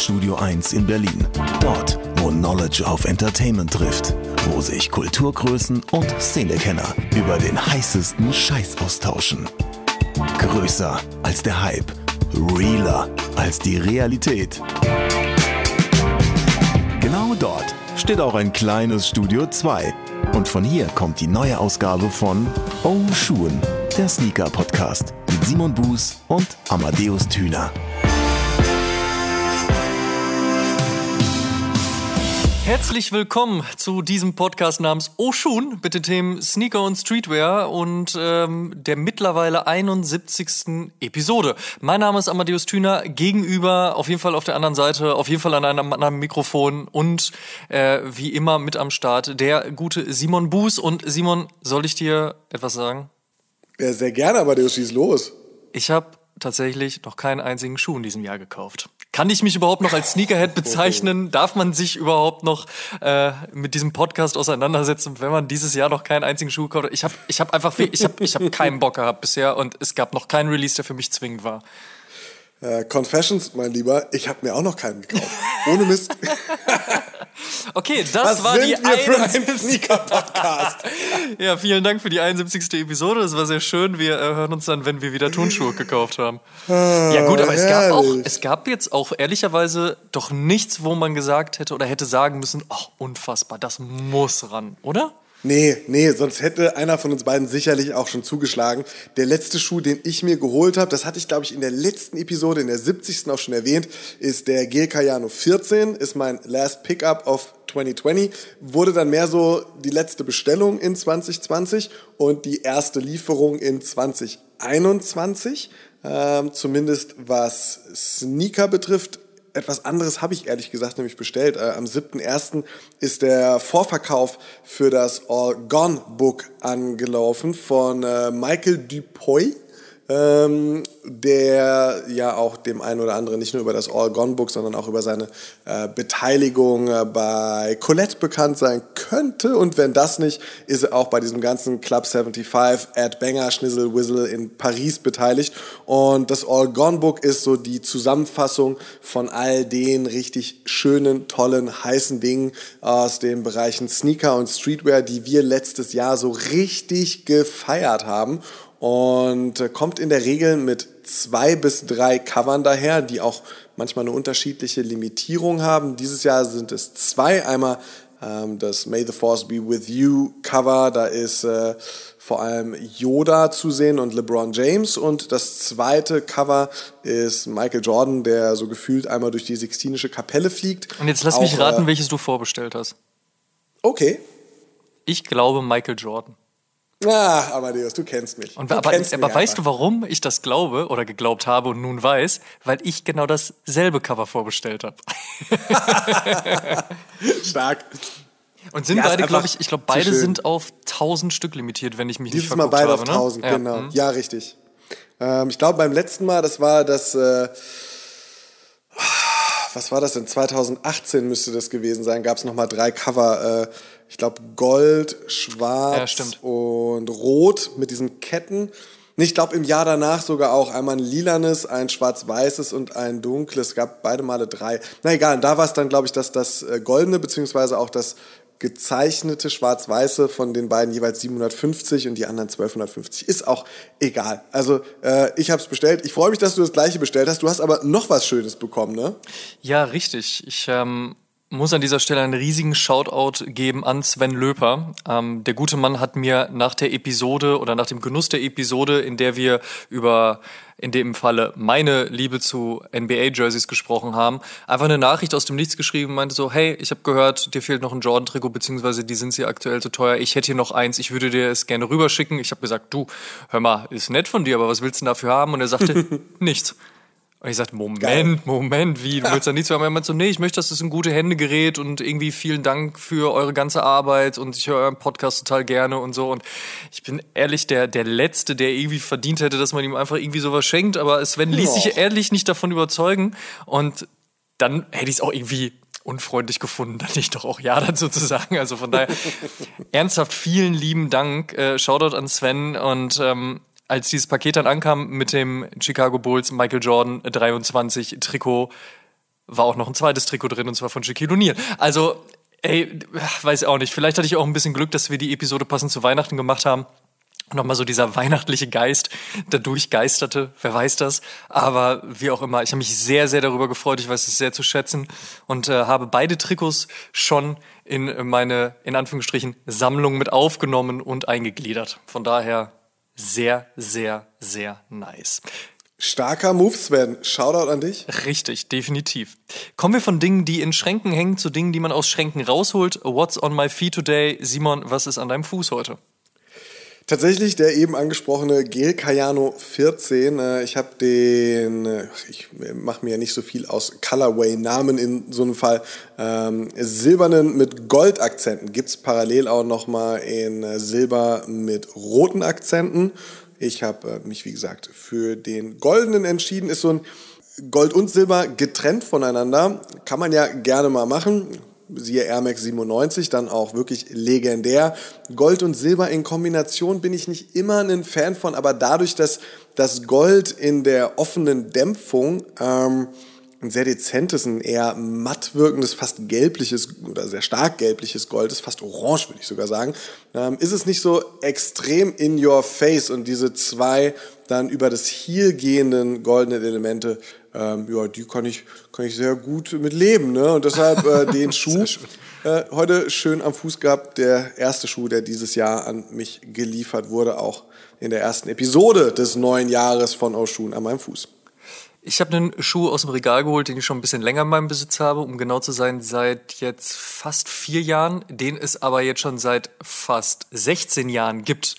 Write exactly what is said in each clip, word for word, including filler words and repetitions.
Studio eins in Berlin. Dort, wo Knowledge auf Entertainment trifft. Wo sich Kulturgrößen und Szenekenner über den heißesten Scheiß austauschen. Größer als der Hype. Realer als die Realität. Genau dort steht auch ein kleines Studio zwei. Und von hier kommt die neue Ausgabe von Oh Schuhen, der Sneaker-Podcast mit Simon Buß und Amadeus Thüner. Herzlich willkommen zu diesem Podcast namens Oh Schuhen mit den Themen Sneaker und Streetwear und ähm, der mittlerweile einundsiebzigsten Episode. Mein Name ist Amadeus Thüner, gegenüber, auf jeden Fall auf der anderen Seite, auf jeden Fall an einem anderen Mikrofon und äh, wie immer mit am Start der gute Simon Buß. Und Simon, soll ich dir etwas sagen? Ja, sehr gerne, Amadeus, schieß los. Ich habe tatsächlich noch keinen einzigen Schuh in diesem Jahr gekauft. Kann ich mich überhaupt noch als Sneakerhead bezeichnen? Darf man sich überhaupt noch äh, mit diesem Podcast auseinandersetzen, wenn man dieses Jahr noch keinen einzigen Schuh gekauft hat? Ich habe ich hab einfach, ich habe ich hab keinen Bock gehabt bisher und es gab noch keinen Release, der für mich zwingend war. Äh, Confessions, mein Lieber, ich habe mir auch noch keinen gekauft. Ohne Mist. Okay, das Was war sind die wir für ein einundsiebzigste Sneaker-Podcast? Ja, vielen Dank für die einundsiebzigste Episode. Das war sehr schön. Wir äh, hören uns dann, wenn wir wieder Turnschuhe gekauft haben. Ja gut, aber es gab auch, es gab jetzt auch ehrlicherweise doch nichts, wo man gesagt hätte oder hätte sagen müssen, ach, unfassbar, das muss ran, oder? Nee, nee, sonst hätte einer von uns beiden sicherlich auch schon zugeschlagen. Der letzte Schuh, den ich mir geholt habe, das hatte ich, glaube ich, in der letzten Episode, in der siebzigsten auch schon erwähnt, ist der G L Kayano vierzehn, ist mein Last Pickup of zwanzig zwanzig, wurde dann mehr so die letzte Bestellung in zwanzig zwanzig und die erste Lieferung in zwanzig einundzwanzig, ähm, zumindest was Sneaker betrifft. Etwas anderes habe ich ehrlich gesagt nämlich bestellt. Äh, am siebten ersten ist der Vorverkauf für das All Gone Book angelaufen von äh, Michael Dupuy, ähm, der ja auch dem einen oder anderen nicht nur über das All Gone Book, sondern auch über seine äh, Beteiligung äh, bei Colette bekannt sein könnte. Und wenn das nicht, ist er auch bei diesem ganzen Club fünfundsiebzig, Ed Banger, Schnizzle Whizzle in Paris beteiligt. Und das All Gone Book ist so die Zusammenfassung von all den richtig schönen, tollen, heißen Dingen aus den Bereichen Sneaker und Streetwear, die wir letztes Jahr so richtig gefeiert haben. Und kommt in der Regel mit zwei bis drei Covern daher, die auch manchmal eine unterschiedliche Limitierung haben. Dieses Jahr sind es zwei. Einmal ähm, das May the Force Be With You Cover, da ist äh, vor allem Yoda zu sehen und LeBron James. Und das zweite Cover ist Michael Jordan, der so gefühlt einmal durch die Sixtinische Kapelle fliegt. Und jetzt lass auch, mich raten, äh, welches du vorbestellt hast. Okay. Ich glaube Michael Jordan. Ah, Amadeus, du kennst mich. Und, du aber kennst aber mich weißt einfach. du, warum ich das glaube oder geglaubt habe und nun weiß? Weil ich genau dasselbe Cover vorbestellt habe. Stark. Und sind Ja, ist beide, einfach glaube ich, ich glaube, zu beide schön. sind auf tausend Stück limitiert, wenn ich mich Dieses nicht Mal verguckt beide habe. auf ne? tausend, Ja. genau. Mhm. Ja, richtig. Ähm, ich glaube, beim letzten Mal, das war das, äh, was war das denn? zwanzig achtzehn müsste das gewesen sein. Gab es nochmal drei Cover. Äh, ich glaube, Gold, Schwarz Ja, stimmt. und Rot mit diesen Ketten. Nee, ich glaube, im Jahr danach sogar auch einmal ein lilanes, ein schwarz-weißes und ein dunkles. Es gab beide Male drei. Na egal, da war es dann, glaube ich, dass das äh, goldene, beziehungsweise auch das gezeichnete Schwarz-Weiße von den beiden jeweils siebenhundertfünfzig und die anderen zwölfhundertfünfzig. Ist auch egal. Also äh, ich habe es bestellt. Ich freue mich, dass du das gleiche bestellt hast. Du hast aber noch was Schönes bekommen, ne? Ja, richtig. Ich ähm, muss an dieser Stelle einen riesigen Shoutout geben an Sven Löper. Ähm, der gute Mann hat mir nach der Episode oder nach dem Genuss der Episode, in der wir über in dem Falle meine Liebe zu N B A-Jerseys gesprochen haben, einfach eine Nachricht aus dem Nichts geschrieben und meinte so, hey, ich habe gehört, dir fehlt noch ein Jordan-Trikot, beziehungsweise die sind sie aktuell zu teuer, ich hätte hier noch eins, ich würde dir es gerne rüberschicken. Ich habe gesagt, du, hör mal, ist nett von dir, aber was willst du denn dafür haben? Und er sagte, nichts. Und ich sagte, Moment, Geil. Moment, wie, du willst da nichts haben? Er meinte so, nee, ich möchte, dass es in gute Hände gerät und irgendwie vielen Dank für eure ganze Arbeit und ich höre euren Podcast total gerne und so. Und ich bin ehrlich der, der Letzte, der irgendwie verdient hätte, dass man ihm einfach irgendwie sowas schenkt, aber Sven ließ sich ehrlich nicht davon überzeugen und dann hätte ich es auch irgendwie unfreundlich gefunden, dann nicht doch auch ja dazu zu sagen. Also von daher, ernsthaft vielen lieben Dank, äh, Shoutout an Sven und ähm, als dieses Paket dann ankam mit dem Chicago Bulls Michael Jordan dreiundzwanzig Trikot, war auch noch ein zweites Trikot drin, und zwar von Shaquille O'Neal. Also, ey, weiß auch nicht. Vielleicht hatte ich auch ein bisschen Glück, dass wir die Episode passend zu Weihnachten gemacht haben. Und nochmal so dieser weihnachtliche Geist, der durchgeisterte, wer weiß das. Aber wie auch immer, ich habe mich sehr, sehr darüber gefreut. Ich weiß es sehr zu schätzen und äh, habe beide Trikots schon in meine, in Anführungsstrichen, Sammlung mit aufgenommen und eingegliedert. Von daher sehr, sehr, sehr nice. Starker Move, Sven. Shoutout an dich. Richtig, definitiv. Kommen wir von Dingen, die in Schränken hängen, zu Dingen, die man aus Schränken rausholt. What's on my feet today? Simon, was ist an deinem Fuß heute? Tatsächlich der eben angesprochene Gel Kayano vierzehn. Ich habe den, ich mache mir ja nicht so viel aus Colorway-Namen in so einem Fall, ähm, silbernen mit Goldakzenten. Gibt es parallel auch nochmal in Silber mit roten Akzenten. Ich habe mich, wie gesagt, für den goldenen entschieden. Ist so ein Gold und Silber getrennt voneinander. Kann man ja gerne mal machen. Siehe Air Max siebenundneunzig, dann auch wirklich legendär. Gold und Silber in Kombination bin ich nicht immer ein Fan von, aber dadurch, dass das Gold in der offenen Dämpfung ähm, ein sehr dezentes, ein eher matt wirkendes, fast gelbliches oder sehr stark gelbliches Gold ist, fast orange würde ich sogar sagen, ähm, ist es nicht so extrem in your face und diese zwei dann über das Heel gehenden goldenen Elemente, ähm, ja, die kann ich, kann ich sehr gut mit leben, ne? Und deshalb äh, den Schuh äh, heute schön am Fuß gehabt, der erste Schuh, der dieses Jahr an mich geliefert wurde, auch in der ersten Episode des neuen Jahres von Oshun an meinem Fuß. Ich habe einen Schuh aus dem Regal geholt, den ich schon ein bisschen länger in meinem Besitz habe, um genau zu sein, seit jetzt fast vier Jahren, den es aber jetzt schon seit fast sechzehn Jahren gibt.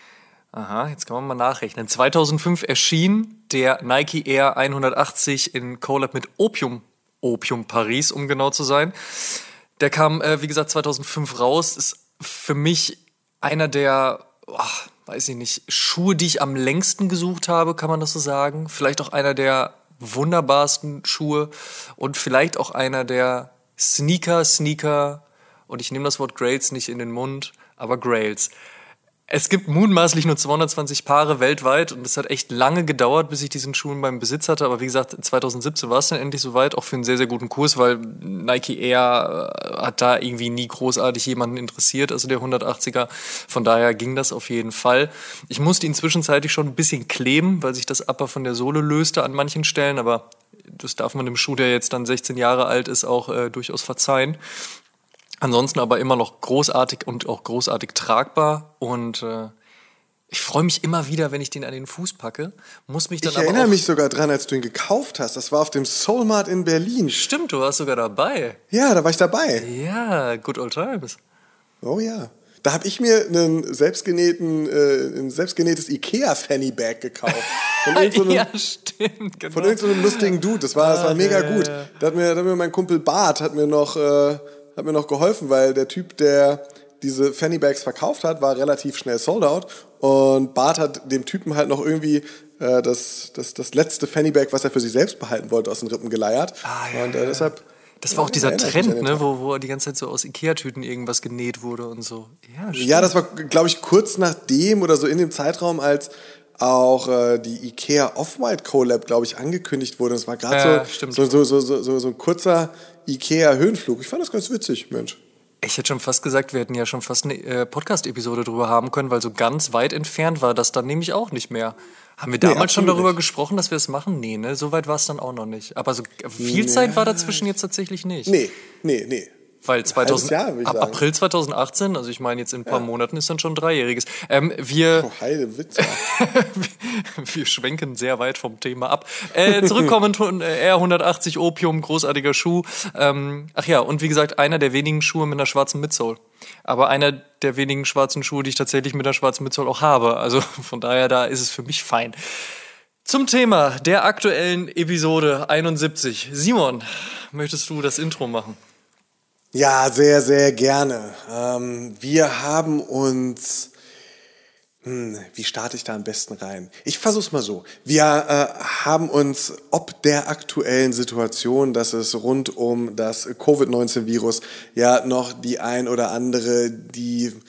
Aha, jetzt kann man mal nachrechnen. zweitausendfünf erschien der Nike Air hundertachtzig in Collab mit Opium, Opium Paris, um genau zu sein. Der kam, äh, wie gesagt, zweitausendfünf raus. Ist für mich einer der, oh, weiß ich nicht, Schuhe, die ich am längsten gesucht habe, kann man das so sagen. Vielleicht auch einer der wunderbarsten Schuhe und vielleicht auch einer der Sneaker, Sneaker, und ich nehme das Wort Grails nicht in den Mund, aber Grails. Es gibt mutmaßlich nur zweihundertzwanzig Paare weltweit und es hat echt lange gedauert, bis ich diesen Schuh in meinem Besitz hatte. Aber wie gesagt, zweitausendsiebzehn war es dann endlich soweit, auch für einen sehr, sehr guten Kurs, weil Nike Air hat da irgendwie nie großartig jemanden interessiert, also der hundertachtziger. Von daher ging das auf jeden Fall. Ich musste ihn zwischenzeitlich schon ein bisschen kleben, weil sich das Upper von der Sohle löste an manchen Stellen. Aber das darf man dem Schuh, der jetzt dann sechzehn Jahre alt ist, auch äh, durchaus verzeihen. Ansonsten aber immer noch großartig und auch großartig tragbar und äh, ich freue mich immer wieder, wenn ich den an den Fuß packe. Muss mich dann ich aber erinnere auch mich sogar dran, als du ihn gekauft hast. Das war auf dem Soulmart in Berlin. Stimmt, du warst sogar dabei. Ja, da war ich dabei. Ja, good old times. Oh ja. Da habe ich mir einen selbstgenähten, äh, ein selbstgenähtes Ikea-Fanny-Bag gekauft. Von irgendeinem, ja, stimmt, genau. Von irgendeinem lustigen Dude. Das war, das war mega ja, gut. ja, ja. Da hat mir, da hat mir mein Kumpel Bart hat mir noch... Äh, hat mir noch geholfen, weil der Typ, der diese Fanny Bags verkauft hat, war relativ schnell sold out und Bart hat dem Typen halt noch irgendwie äh, das, das, das letzte Fanny Bag, was er für sich selbst behalten wollte, aus den Rippen geleiert. Ah, ja, und äh, deshalb... Das war auch dieser erinnere ich Trend, mich an den ne, Tag. wo, wo die ganze Zeit so aus Ikea-Tüten irgendwas genäht wurde und so. Ja, stimmt. Ja, das war, glaube ich, kurz nachdem oder so in dem Zeitraum, als auch äh, die Ikea Off-White Collab, glaube ich, angekündigt wurde. Das war gerade Ja, so, stimmt. so, so, so, so, so, so ein kurzer Ikea-Höhenflug. Ich fand das ganz witzig, Mensch. Ich hätte schon fast gesagt, wir hätten ja schon fast eine äh, Podcast-Episode drüber haben können, weil so ganz weit entfernt war das dann nämlich auch nicht mehr. Haben wir damals schon absolut darüber nicht. gesprochen, dass wir es machen? Nee, ne? So weit war es dann auch noch nicht. Aber so viel Zeit war dazwischen jetzt tatsächlich nicht. Nee, nee, nee. Weil zweitausend, Jahr, würde ich ab sagen. April zweitausendachtzehn, also ich meine jetzt in ein paar Monaten ist dann schon ein Dreijähriges. Ähm, wir, Oh, heide Witze. wir schwenken sehr weit vom Thema ab. Äh, zurückkommend, R hundertachtzig Opium, großartiger Schuh. Ähm, ach ja, und wie gesagt, einer der wenigen Schuhe mit einer schwarzen Midsole. Aber einer der wenigen schwarzen Schuhe, die ich tatsächlich mit einer schwarzen Midsole auch habe. Also von daher, da ist es für mich fein. Zum Thema der aktuellen Episode einundsiebzig. Simon, möchtest du das Intro machen? Ja, sehr, sehr gerne. Ähm, wir haben uns... Hm, wie starte ich da am besten rein? Ich versuch's mal so. Wir äh, haben uns ob der aktuellen Situation, dass es rund um das Covid neunzehn Virus ja noch die ein oder andere, die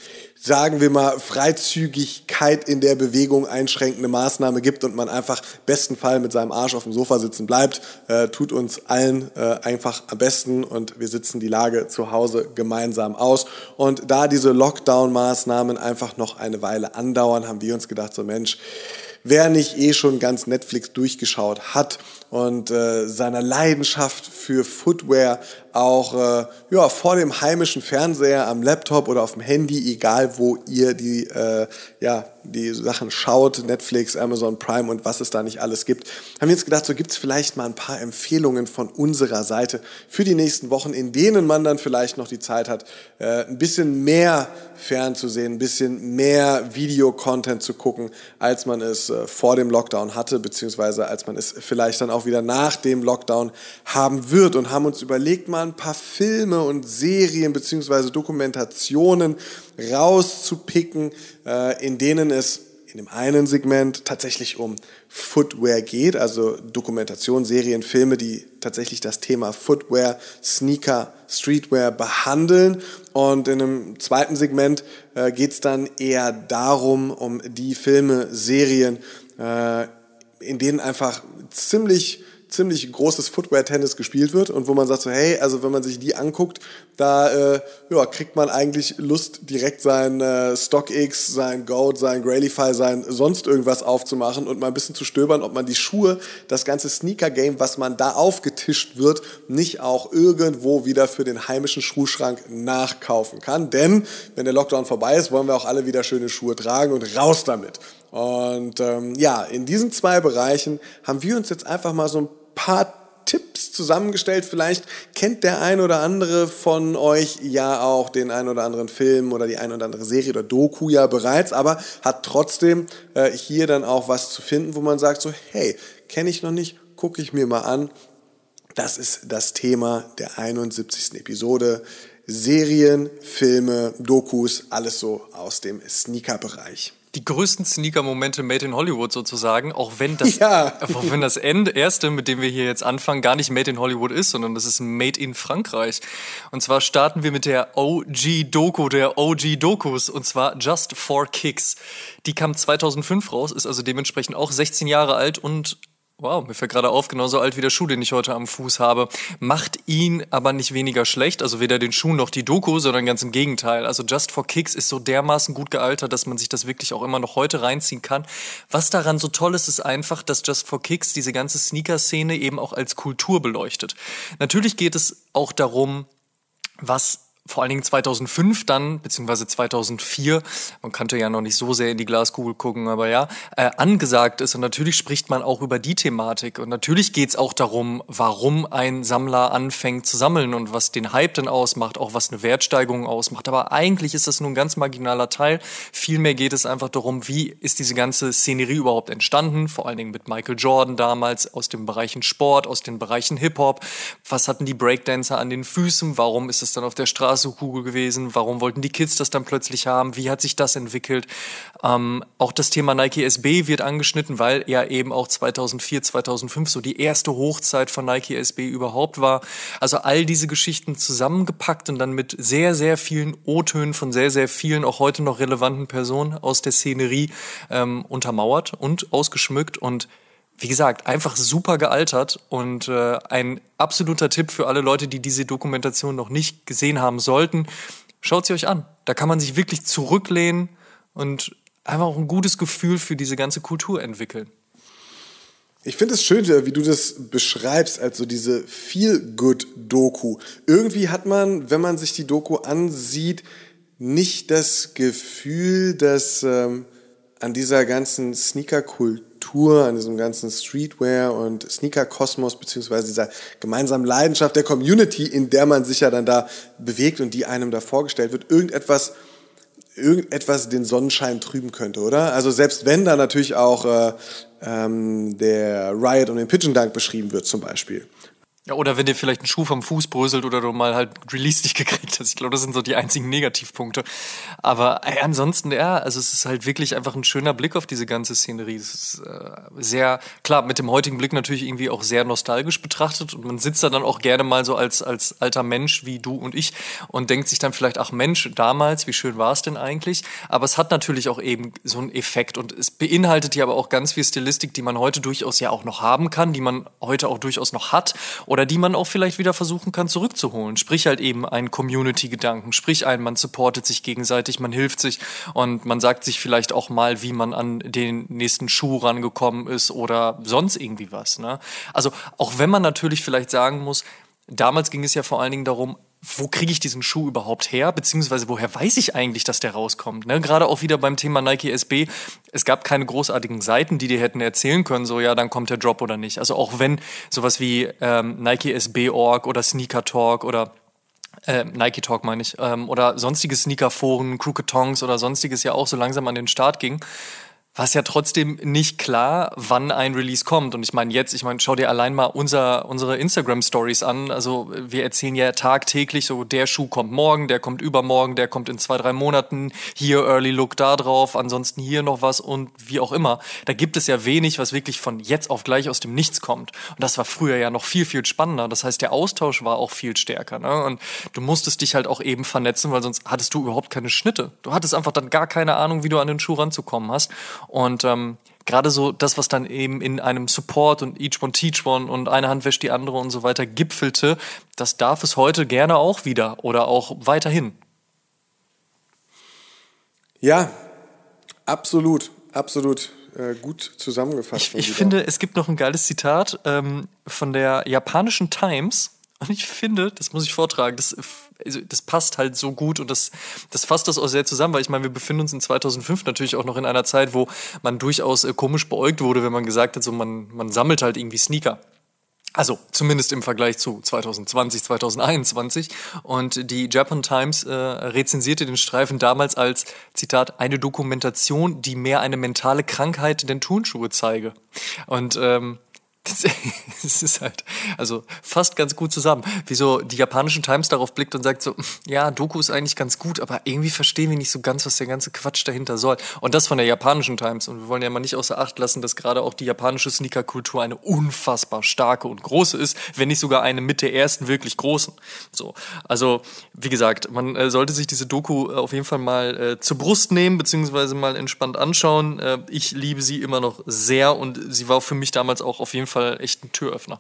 sagen wir mal, Freizügigkeit in der Bewegung einschränkende Maßnahme gibt und man einfach besten Fall mit seinem Arsch auf dem Sofa sitzen bleibt, äh, tut uns allen äh, einfach am besten und wir sitzen die Lage zu Hause gemeinsam aus. Und da diese Lockdown-Maßnahmen einfach noch eine Weile andauern, haben wir uns gedacht, so Mensch, wer nicht eh schon ganz Netflix durchgeschaut hat und äh, seiner Leidenschaft für Footwear auch äh, ja, vor dem heimischen Fernseher, am Laptop oder auf dem Handy, egal wo ihr die, äh, ja, die Sachen schaut, Netflix, Amazon Prime und was es da nicht alles gibt, haben wir uns gedacht, so gibt es vielleicht mal ein paar Empfehlungen von unserer Seite für die nächsten Wochen, in denen man dann vielleicht noch die Zeit hat, äh, ein bisschen mehr fernzusehen, ein bisschen mehr Videocontent zu gucken, als man es äh, vor dem Lockdown hatte, beziehungsweise als man es vielleicht dann auch wieder nach dem Lockdown haben wird und haben uns überlegt, mal ein paar Filme und Serien beziehungsweise Dokumentationen rauszupicken, äh, in denen es in dem einen Segment tatsächlich um Footwear geht, also Dokumentation, Serien, Filme, die tatsächlich das Thema Footwear, Sneaker, Streetwear behandeln. Und in einem zweiten Segment äh, geht es dann eher darum, um die Filme, Serien, äh, in denen einfach ziemlich ziemlich großes Footwear-Tennis gespielt wird und wo man sagt so, hey, also wenn man sich die anguckt, da äh, ja, kriegt man eigentlich Lust, direkt sein äh, StockX, sein Goat, sein Grailify, sein sonst irgendwas aufzumachen und mal ein bisschen zu stöbern, ob man die Schuhe, das ganze Sneaker-Game, was man da aufgetischt wird, nicht auch irgendwo wieder für den heimischen Schuhschrank nachkaufen kann. Denn wenn der Lockdown vorbei ist, wollen wir auch alle wieder schöne Schuhe tragen und raus damit. Und ähm, ja, in diesen zwei Bereichen haben wir uns jetzt einfach mal so ein paar Tipps zusammengestellt. Vielleicht kennt der ein oder andere von euch ja auch den ein oder anderen Film oder die ein oder andere Serie oder Doku ja bereits, aber hat trotzdem äh, hier dann auch was zu finden, wo man sagt so, hey, kenne ich noch nicht, gucke ich mir mal an. Das ist das Thema der einundsiebzigsten Episode. Serien, Filme, Dokus, alles so aus dem Sneaker-Bereich. Die größten Sneaker-Momente made in Hollywood sozusagen, auch wenn das, ja. auch wenn das Ende, erste, mit dem wir hier jetzt anfangen, gar nicht made in Hollywood ist, sondern das ist made in Frankreich. Und zwar starten wir mit der O G-Doku, der O G-Dokus, und zwar Just for Kicks. Die kam zweitausendfünf raus, ist also dementsprechend auch sechzehn Jahre alt und wow, mir fällt gerade auf, genauso alt wie der Schuh, den ich heute am Fuß habe. Macht ihn aber nicht weniger schlecht, also weder den Schuh noch die Doku, sondern ganz im Gegenteil. Also Just for Kicks ist so dermaßen gut gealtert, dass man sich das wirklich auch immer noch heute reinziehen kann. Was daran so toll ist, ist einfach, dass Just for Kicks diese ganze Sneaker-Szene eben auch als Kultur beleuchtet. Natürlich geht es auch darum, was vor allen Dingen zweitausendfünf dann, beziehungsweise zweitausendvier, man kannte ja noch nicht so sehr in die Glaskugel gucken, aber ja, äh, angesagt ist. Und natürlich spricht man auch über die Thematik. Und natürlich geht's auch darum, warum ein Sammler anfängt zu sammeln und was den Hype denn ausmacht, auch was eine Wertsteigerung ausmacht. Aber eigentlich ist das nur ein ganz marginaler Teil. Vielmehr geht es einfach darum, wie ist diese ganze Szenerie überhaupt entstanden, vor allen Dingen mit Michael Jordan damals, aus den Bereichen Sport, aus den Bereichen Hip-Hop. Was hatten die Breakdancer an den Füßen? Warum ist es dann auf der Straße Kugel gewesen? Warum wollten die Kids das dann plötzlich haben? Wie hat sich das entwickelt? Ähm, auch das Thema Nike S B wird angeschnitten, weil ja eben auch zweitausendvier, zweitausendfünf so die erste Hochzeit von Nike S B überhaupt war. Also all diese Geschichten zusammengepackt und dann mit sehr, sehr vielen O-Tönen von sehr, sehr vielen auch heute noch relevanten Personen aus der Szenerie ähm, untermauert und ausgeschmückt und wie gesagt, einfach super gealtert und äh, ein absoluter Tipp für alle Leute, die diese Dokumentation noch nicht gesehen haben sollten. Schaut sie euch an. Da kann man sich wirklich zurücklehnen und einfach auch ein gutes Gefühl für diese ganze Kultur entwickeln. Ich finde es schön, wie du das beschreibst, als so diese Feel-Good-Doku. Irgendwie hat man, wenn man sich die Doku ansieht, nicht das Gefühl, dass ähm, an dieser ganzen Sneaker-Kultur, an diesem ganzen Streetwear und Sneaker-Kosmos beziehungsweise dieser gemeinsamen Leidenschaft der Community, in der man sich ja dann da bewegt und die einem da vorgestellt wird, irgendetwas, irgendetwas den Sonnenschein trüben könnte, oder? Also selbst wenn da natürlich auch äh, ähm, der Riot und den Pigeon Dunk beschrieben wird zum Beispiel. Ja, oder wenn dir vielleicht ein Schuh vom Fuß bröselt oder du mal halt Release nicht gekriegt hast. Ich glaube, das sind so die einzigen Negativpunkte. Aber ey, ansonsten, ja, also es ist halt wirklich einfach ein schöner Blick auf diese ganze Szenerie. Es ist äh, sehr, klar, mit dem heutigen Blick natürlich irgendwie auch sehr nostalgisch betrachtet. Und man sitzt da dann auch gerne mal so als, als alter Mensch wie du und ich und denkt sich dann vielleicht, ach Mensch, damals, wie schön war es denn eigentlich? Aber es hat natürlich auch eben so einen Effekt. Und es beinhaltet ja aber auch ganz viel Stilistik, die man heute durchaus ja auch noch haben kann, die man heute auch durchaus noch hat. Oder die man auch vielleicht wieder versuchen kann zurückzuholen. Sprich halt eben einen Community-Gedanken. Sprich ein, man supportet sich gegenseitig, man hilft sich und man sagt sich vielleicht auch mal, wie man an den nächsten Schuh rangekommen ist oder sonst irgendwie was. Ne? Also auch wenn man natürlich vielleicht sagen muss, damals ging es ja vor allen Dingen darum, wo kriege ich diesen Schuh überhaupt her, beziehungsweise woher weiß ich eigentlich, dass der rauskommt. Ne? Gerade auch wieder beim Thema Nike S B, es gab keine großartigen Seiten, die dir hätten erzählen können, so ja, dann kommt der Drop oder nicht. Also auch wenn sowas wie ähm, Nike S B Punkt org oder Sneaker Talk oder äh, Nike Talk meine ich, ähm, oder sonstige Sneakerforen, Crooked Tongs oder sonstiges ja auch so langsam an den Start ging, war es ja trotzdem nicht klar, wann ein Release kommt. Und ich meine jetzt, ich meine, schau dir allein mal unser, unsere Instagram-Stories an. Also wir erzählen ja tagtäglich so, der Schuh kommt morgen, der kommt übermorgen, der kommt in zwei, drei Monaten, hier Early Look da drauf, ansonsten hier noch was und wie auch immer. Da gibt es ja wenig, was wirklich von jetzt auf gleich aus dem Nichts kommt. Und das war früher ja noch viel, viel spannender. Das heißt, der Austausch war auch viel stärker. Ne? Und du musstest dich halt auch eben vernetzen, weil sonst hattest du überhaupt keine Schnitte. Du hattest einfach dann gar keine Ahnung, wie du an den Schuh ranzukommen hast. Und ähm, gerade so das, was dann eben in einem Support und Each One Teach One und eine Hand wäscht die andere und so weiter gipfelte, das darf es heute gerne auch wieder oder auch weiterhin. Ja, absolut, absolut äh, gut zusammengefasst. Ich, ich finde, es gibt noch ein geiles Zitat ähm, von der japanischen Times. Und ich finde, das muss ich vortragen, das, also das passt halt so gut und das, das fasst das auch sehr zusammen, weil ich meine, wir befinden uns in zweitausendfünf natürlich auch noch in einer Zeit, wo man durchaus äh, komisch beäugt wurde, wenn man gesagt hat, so man, man sammelt halt irgendwie Sneaker. Also zumindest im Vergleich zu zwanzig zwanzig, zwanzig einundzwanzig. Und die Japan Times äh, rezensierte den Streifen damals als, Zitat, eine Dokumentation, die mehr eine mentale Krankheit denn Turnschuhe zeige. Und ähm, es ist halt, also fast ganz gut zusammen. Wieso die japanischen Times darauf blickt und sagt so, ja, Doku ist eigentlich ganz gut, aber irgendwie verstehen wir nicht so ganz, was der ganze Quatsch dahinter soll. Und das von der japanischen Times. Und wir wollen ja mal nicht außer Acht lassen, dass gerade auch die japanische Sneaker-Kultur eine unfassbar starke und große ist, wenn nicht sogar eine mit der ersten wirklich großen. So, also wie gesagt, man äh, sollte sich diese Doku äh, auf jeden Fall mal äh, zur Brust nehmen, beziehungsweise mal entspannt anschauen. Äh, ich liebe sie immer noch sehr und sie war für mich damals auch auf jeden Fall echt ein Türöffner.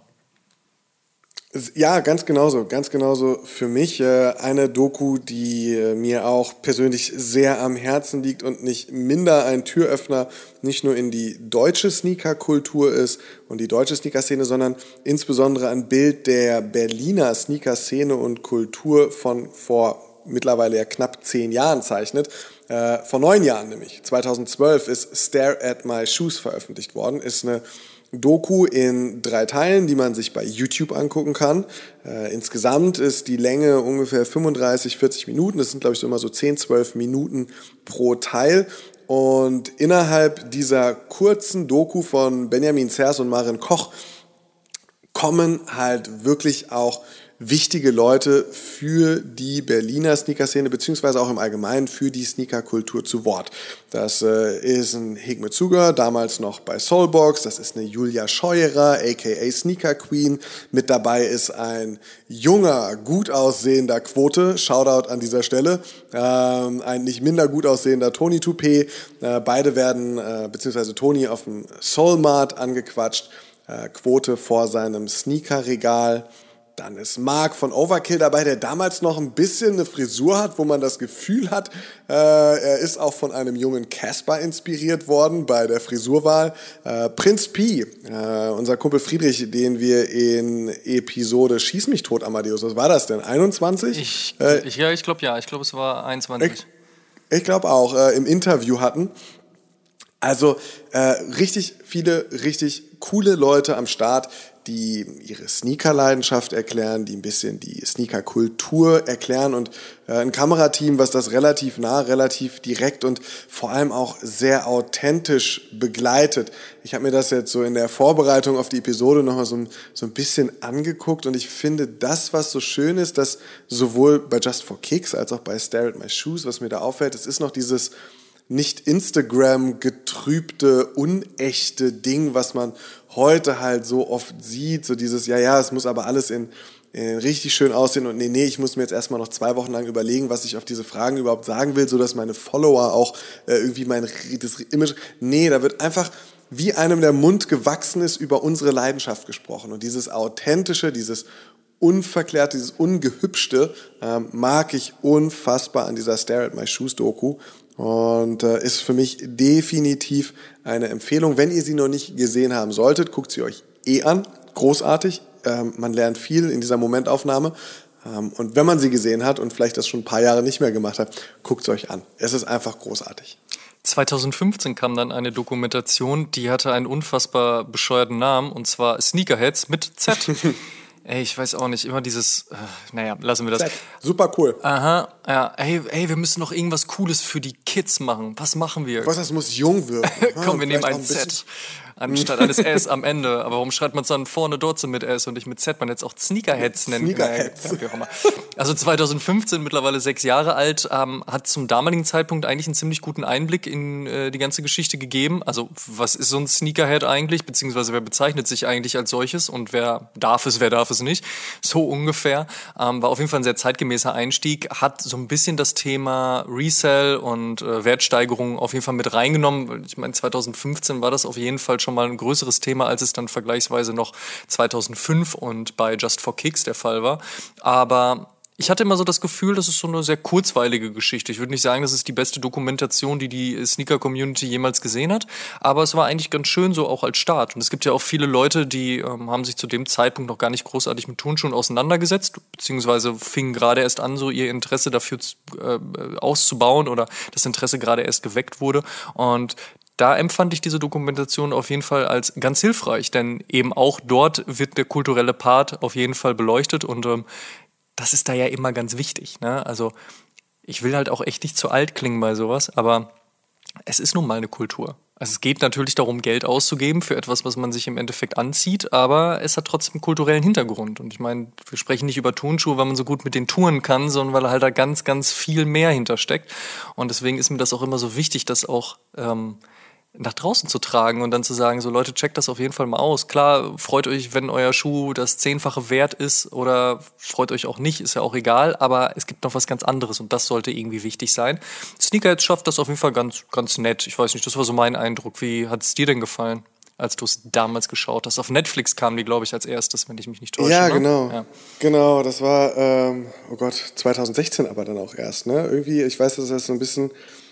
Ja, ganz genauso, ganz genauso für mich. Äh, eine Doku, die äh, mir auch persönlich sehr am Herzen liegt und nicht minder ein Türöffner, nicht nur in die deutsche Sneaker-Kultur ist und die deutsche Sneaker-Szene, sondern insbesondere ein Bild der Berliner Sneaker-Szene und Kultur von vor mittlerweile ja knapp zehn Jahren zeichnet. Äh, vor neun Jahren nämlich, zweitausendzwölf, ist Stare at My Shoes veröffentlicht worden, ist eine Doku in drei Teilen, die man sich bei YouTube angucken kann. Äh, insgesamt ist die Länge ungefähr fünfunddreißig, vierzig Minuten. Das sind, glaube ich, so immer so zehn, zwölf Minuten pro Teil. Und innerhalb dieser kurzen Doku von Benjamin Zers und Maren Koch kommen halt wirklich auch wichtige Leute für die Berliner Sneaker-Szene, beziehungsweise auch im Allgemeinen für die Sneaker-Kultur zu Wort. Das äh, ist ein Hikmet Zuger, damals noch bei Soulbox, das ist eine Julia Scheuerer, aka Sneaker Queen. Mit dabei ist ein junger, gut aussehender Quote, Shoutout an dieser Stelle, ähm, ein nicht minder gut aussehender Tony Toupé. Äh, beide werden, äh, beziehungsweise Tony auf dem Soulmart angequatscht, äh, Quote vor seinem Sneaker-Regal. Dann ist Marc von Overkill dabei, der damals noch ein bisschen eine Frisur hat, wo man das Gefühl hat, äh, er ist auch von einem jungen Casper inspiriert worden bei der Frisurwahl. Äh, Prinz Pi, äh, unser Kumpel Friedrich, den wir in Episode Schieß mich tot, Amadeus, was war das denn, einundzwanzig? Ich, äh, ich, ja, ich glaube ja, ich glaube es war einundzwanzig. Ich, ich glaube auch, äh, im Interview hatten. Also äh, richtig viele, richtig coole Leute am Start, die ihre Sneaker-Leidenschaft erklären, die ein bisschen die Sneaker-Kultur erklären und äh, ein Kamerateam, was das relativ nah, relativ direkt und vor allem auch sehr authentisch begleitet. Ich habe mir das jetzt so in der Vorbereitung auf die Episode nochmal so, ein- so ein bisschen angeguckt und ich finde das, was so schön ist, dass sowohl bei Just for Kicks als auch bei Stare at My Shoes, was mir da auffällt, es ist noch dieses nicht Instagram getrübte, unechte Ding, was man heute halt so oft sieht, so dieses, ja, ja, es muss aber alles in, in richtig schön aussehen und nee, nee, ich muss mir jetzt erstmal noch zwei Wochen lang überlegen, was ich auf diese Fragen überhaupt sagen will, sodass meine Follower auch äh, irgendwie mein das Image, nee, da wird einfach wie einem der Mund gewachsen ist über unsere Leidenschaft gesprochen und dieses Authentische, dieses Unverklärte, dieses Ungehübschte ähm, mag ich unfassbar an dieser Stare at My Shoes Doku. Und äh, ist für mich definitiv eine Empfehlung. Wenn ihr sie noch nicht gesehen haben solltet, guckt sie euch eh an. Großartig. Ähm, man lernt viel in dieser Momentaufnahme. Ähm, und wenn man sie gesehen hat und vielleicht das schon ein paar Jahre nicht mehr gemacht hat, guckt sie euch an. Es ist einfach großartig. zweitausendfünfzehn kam dann eine Dokumentation, die hatte einen unfassbar bescheuerten Namen, und zwar Sneakerheads mit Z. Ey, ich weiß auch nicht, immer dieses, äh, naja, lassen wir das. Z. Super cool. Aha, ja, ey, ey, wir müssen noch irgendwas Cooles für die Kids machen. Was machen wir? Was, das muss jung wirken. Komm, wir nehmen Vielleicht auch ein ein bisschen- Z anstatt eines S am Ende. Aber warum schreibt man es dann vorne dort so mit S und nicht mit Z? Man jetzt auch Sneakerheads nennen. Sneakerheads. Ja, wie auch immer. Also zweitausendfünfzehn, mittlerweile sechs Jahre alt, ähm, hat zum damaligen Zeitpunkt eigentlich einen ziemlich guten Einblick in äh, die ganze Geschichte gegeben. Also was ist so ein Sneakerhead eigentlich? Beziehungsweise wer bezeichnet sich eigentlich als solches und wer darf es, wer darf es nicht? So ungefähr. Ähm, war auf jeden Fall ein sehr zeitgemäßer Einstieg. Hat so ein bisschen das Thema Resell und äh, Wertsteigerung auf jeden Fall mit reingenommen. Ich meine, zweitausendfünfzehn war das auf jeden Fall schon mal ein größeres Thema, als es dann vergleichsweise noch zweitausendfünf und bei Just for Kicks der Fall war. Aber ich hatte immer so das Gefühl, das ist so eine sehr kurzweilige Geschichte. Ich würde nicht sagen, das ist die beste Dokumentation, die die Sneaker-Community jemals gesehen hat, aber es war eigentlich ganz schön so auch als Start. Und es gibt ja auch viele Leute, die ähm, haben sich zu dem Zeitpunkt noch gar nicht großartig mit Turnschuhen auseinandergesetzt, beziehungsweise fingen gerade erst an, so ihr Interesse dafür zu, äh, auszubauen oder das Interesse gerade erst geweckt wurde. Und da empfand ich diese Dokumentation auf jeden Fall als ganz hilfreich, denn eben auch dort wird der kulturelle Part auf jeden Fall beleuchtet und ähm, das ist da ja immer ganz wichtig, ne? Also ich will halt auch echt nicht zu alt klingen bei sowas, aber es ist nun mal eine Kultur. Also es geht natürlich darum, Geld auszugeben für etwas, was man sich im Endeffekt anzieht, aber es hat trotzdem einen kulturellen Hintergrund. Und ich meine, wir sprechen nicht über Turnschuhe, weil man so gut mit denen touren kann, sondern weil halt da ganz, ganz viel mehr hintersteckt. Und deswegen ist mir das auch immer so wichtig, dass auch ähm, nach draußen zu tragen und dann zu sagen, so Leute, checkt das auf jeden Fall mal aus. Klar, freut euch, wenn euer Schuh das Zehnfache wert ist oder freut euch auch nicht, ist ja auch egal, aber es gibt noch was ganz anderes und das sollte irgendwie wichtig sein. Sneakerheads schafft das auf jeden Fall ganz, ganz nett. Ich weiß nicht, das war so mein Eindruck. Wie hat es dir denn gefallen, als du es damals geschaut hast? Auf Netflix kam die, glaube ich, als erstes, wenn ich mich nicht täusche. Ja, ne? genau. Ja. Genau, das war, ähm, oh Gott, zweitausendsechzehn aber dann auch erst, ne? Irgendwie, ich weiß, dass das so ein bisschen,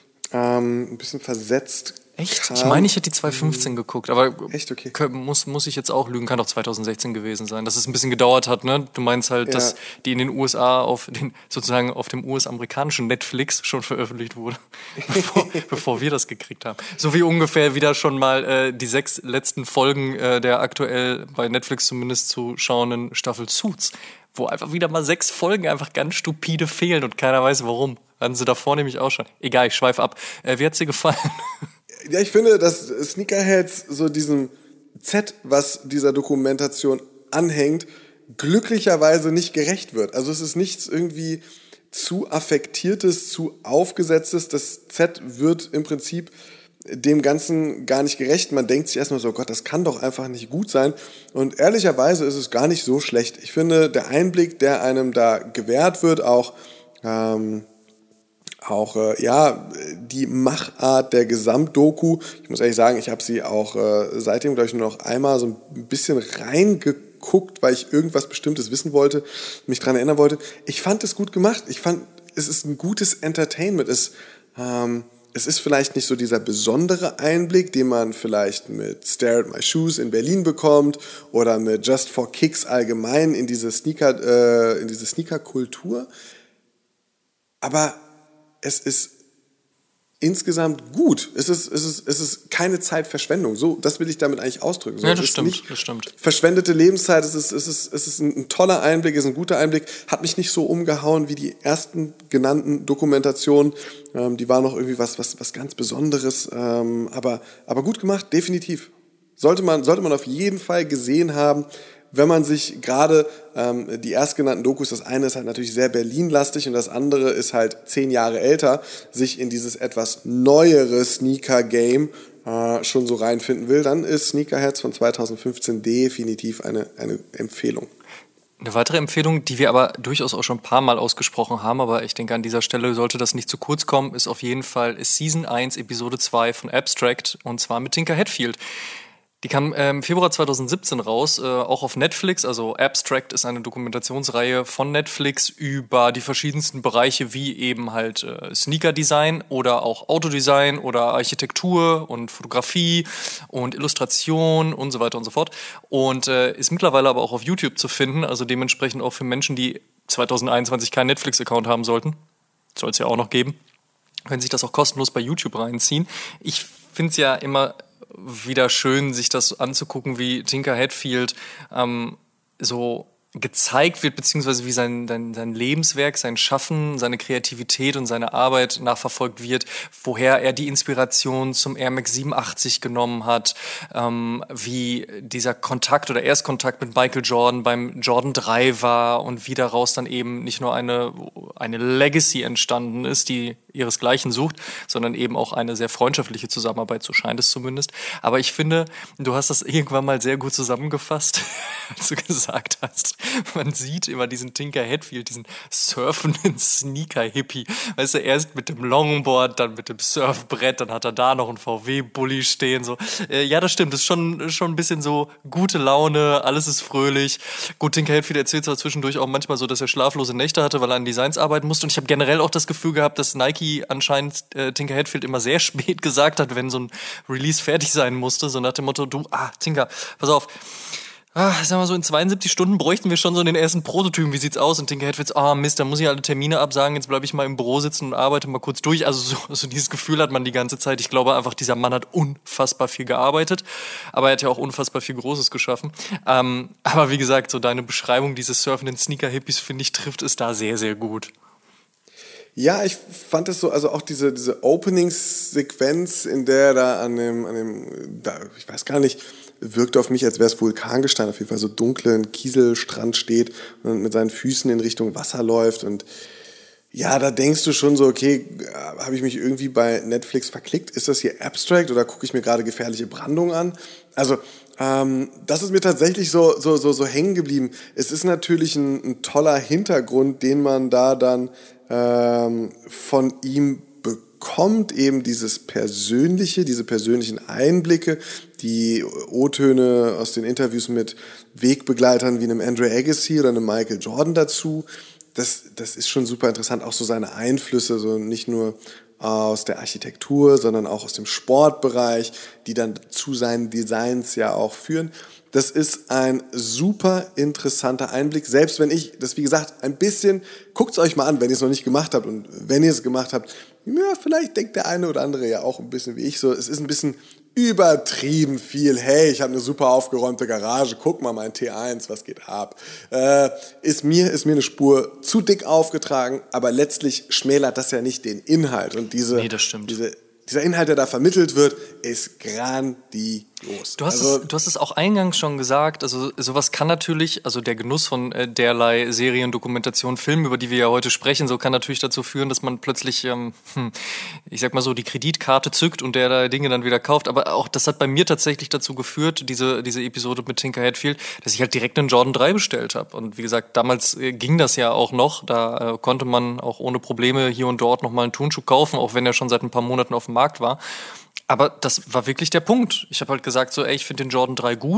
ähm, ein bisschen versetzt Echt? kam. Ich meine, ich hätte die zweitausendfünfzehn geguckt, aber Echt? Okay. kö- muss, muss ich jetzt auch lügen, kann doch zweitausendsechzehn gewesen sein, dass es ein bisschen gedauert hat, ne? Du meinst halt, Ja. dass die in den U S A auf den, sozusagen auf dem U S-amerikanischen Netflix schon veröffentlicht wurde, bevor, bevor wir das gekriegt haben. So wie ungefähr wieder schon mal äh, die sechs letzten Folgen äh, der aktuell bei Netflix zumindest zu schauenden Staffel Suits, wo einfach wieder mal sechs Folgen einfach ganz stupide fehlen und keiner weiß warum. Hatten sie davor nämlich auch schon. Egal, ich schweife ab. Äh, wie hat's dir gefallen? Ja, ich finde, dass Sneakerheads so diesem Z, was dieser Dokumentation anhängt, glücklicherweise nicht gerecht wird. Also es ist nichts irgendwie zu affektiertes, zu aufgesetztes. Das Z wird im Prinzip dem Ganzen gar nicht gerecht. Man denkt sich erstmal so, Gott, das kann doch einfach nicht gut sein. Und ehrlicherweise ist es gar nicht so schlecht. Ich finde, der Einblick, der einem da gewährt wird, auch ähm, Auch äh, ja die Machart der Gesamtdoku. Ich muss ehrlich sagen, ich habe sie auch äh, seitdem, glaube ich, nur noch einmal so ein bisschen reingeguckt, weil ich irgendwas Bestimmtes wissen wollte, mich daran erinnern wollte. Ich fand es gut gemacht. Ich fand, es ist ein gutes Entertainment. Es, ähm, es ist vielleicht nicht so dieser besondere Einblick, den man vielleicht mit Stare at My Shoes in Berlin bekommt oder mit Just for Kicks allgemein in diese Sneaker, äh, in diese Sneaker-Kultur. Aber es ist insgesamt gut. Es ist, es ist, es ist keine Zeitverschwendung. So, das will ich damit eigentlich ausdrücken. So, ja, das es stimmt, ist nicht das stimmt. Verschwendete Lebenszeit, es ist, es ist, es ist ein toller Einblick, es ist ein guter Einblick. Hat mich nicht so umgehauen wie die ersten genannten Dokumentationen. Ähm, die war noch irgendwie was, was, was ganz Besonderes. Ähm, aber, aber gut gemacht, definitiv. Sollte man, sollte man auf jeden Fall gesehen haben, wenn man sich gerade ähm, die erstgenannten Dokus, das eine ist halt natürlich sehr Berlin-lastig und das andere ist halt zehn Jahre älter, sich in dieses etwas neuere Sneaker-Game äh, schon so reinfinden will, dann ist Sneakerheads von zweitausendfünfzehn definitiv eine, eine Empfehlung. Eine weitere Empfehlung, die wir aber durchaus auch schon ein paar Mal ausgesprochen haben, aber ich denke, an dieser Stelle sollte das nicht zu kurz kommen, ist auf jeden Fall Season eins, Episode zwei von Abstract, und zwar mit Tinker Hatfield. Die kam im Februar zweitausendsiebzehn raus, äh, auch auf Netflix. Also Abstract ist eine Dokumentationsreihe von Netflix über die verschiedensten Bereiche, wie eben halt äh, Sneaker-Design oder auch Autodesign oder Architektur und Fotografie und Illustration und so weiter und so fort. Und äh, ist mittlerweile aber auch auf YouTube zu finden, also dementsprechend auch für Menschen, die zweitausendeinundzwanzig keinen Netflix-Account haben sollten. Soll es ja auch noch geben. Können sich das auch kostenlos bei YouTube reinziehen. Ich finde es ja immer wieder schön, sich das anzugucken, wie Tinker Hatfield ähm, so gezeigt wird, beziehungsweise wie sein, sein, sein Lebenswerk, sein Schaffen, seine Kreativität und seine Arbeit nachverfolgt wird, woher er die Inspiration zum Air Max siebenundachtzig genommen hat, ähm, wie dieser Kontakt oder Erstkontakt mit Michael Jordan beim Jordan drei war und wie daraus dann eben nicht nur eine, eine Legacy entstanden ist, die ihresgleichen sucht, sondern eben auch eine sehr freundschaftliche Zusammenarbeit, so scheint es zumindest. Aber ich finde, du hast das irgendwann mal sehr gut zusammengefasst, als du gesagt hast, man sieht immer diesen Tinker Hatfield, diesen surfenden Sneaker-Hippie. Weißt du, erst mit dem Longboard, dann mit dem Surfbrett, dann hat er da noch einen V W-Bulli stehen. So. Äh, ja, das stimmt, das ist schon, schon ein bisschen so gute Laune, alles ist fröhlich. Gut, Tinker Hatfield erzählt zwar zwischendurch auch manchmal so, dass er schlaflose Nächte hatte, weil er an Designs arbeiten musste. Und ich habe generell auch das Gefühl gehabt, dass Nike anscheinend äh, Tinker Hatfield immer sehr spät gesagt hat, wenn so ein Release fertig sein musste. So nach dem Motto, du, ah, Tinker, pass auf. Ah, sag mal so, in zweiundsiebzig Stunden bräuchten wir schon so den ersten Prototypen. Wie sieht's aus? Und Tinker Hatfield, ah Mist, da muss ich alle Termine absagen. Jetzt bleibe ich mal im Büro sitzen und arbeite mal kurz durch. Also so, so dieses Gefühl hat man die ganze Zeit. Ich glaube einfach, dieser Mann hat unfassbar viel gearbeitet. Aber er hat ja auch unfassbar viel Großes geschaffen. Ähm, aber wie gesagt, so deine Beschreibung dieses surfenden Sneaker-Hippies, finde ich, trifft es da sehr, sehr gut. Ja, ich fand es so, also auch diese, diese Openingssequenz, in der er da an dem, an dem, da, ich weiß gar nicht, wirkte auf mich, als wäre es Vulkangestein, auf jeden Fall so dunklen Kieselstrand steht und mit seinen Füßen in Richtung Wasser läuft. Und ja, da denkst du schon so, okay, habe ich mich irgendwie bei Netflix verklickt? Ist das hier Abstract oder gucke ich mir gerade Gefährliche Brandung an? Also ähm, das ist mir tatsächlich so, so, so, so hängen geblieben. Es ist natürlich ein, ein toller Hintergrund, den man da dann ähm, von ihm bekommt, eben dieses Persönliche, diese persönlichen Einblicke, die O-Töne aus den Interviews mit Wegbegleitern wie einem Andre Agassi oder einem Michael Jordan dazu. Das, das ist schon super interessant, auch so seine Einflüsse, so nicht nur aus der Architektur, sondern auch aus dem Sportbereich, die dann zu seinen Designs ja auch führen. Das ist ein super interessanter Einblick, selbst wenn ich das, wie gesagt, ein bisschen, guckt es euch mal an, wenn ihr es noch nicht gemacht habt, und wenn ihr es gemacht habt, ja, vielleicht denkt der eine oder andere ja auch ein bisschen wie ich so, es ist ein bisschen übertrieben viel, hey, ich habe eine super aufgeräumte Garage, guck mal mein T eins, was geht ab. Äh, ist mir ist mir eine Spur zu dick aufgetragen, aber letztlich schmälert das ja nicht den Inhalt. Und diese, nee, das stimmt. diese, dieser Inhalt, der da vermittelt wird, ist grandios. Du hast, also, es, du hast es auch eingangs schon gesagt, also sowas kann natürlich, also der Genuss von äh, derlei Serien, Dokumentationen, Filmen, über die wir ja heute sprechen, so kann natürlich dazu führen, dass man plötzlich, ähm, hm, ich sag mal so, die Kreditkarte zückt und der da Dinge dann wieder kauft. Aber auch das hat bei mir tatsächlich dazu geführt, diese, diese Episode mit Tinker Hatfield, dass ich halt direkt einen Jordan drei bestellt habe. Und wie gesagt, damals äh, ging das ja auch noch, da äh, konnte man auch ohne Probleme hier und dort nochmal einen Turnschuh kaufen, auch wenn er schon seit ein paar Monaten auf dem Markt war. Aber das war wirklich der Punkt. Ich habe halt gesagt so, ey, ich finde den Jordan drei gut,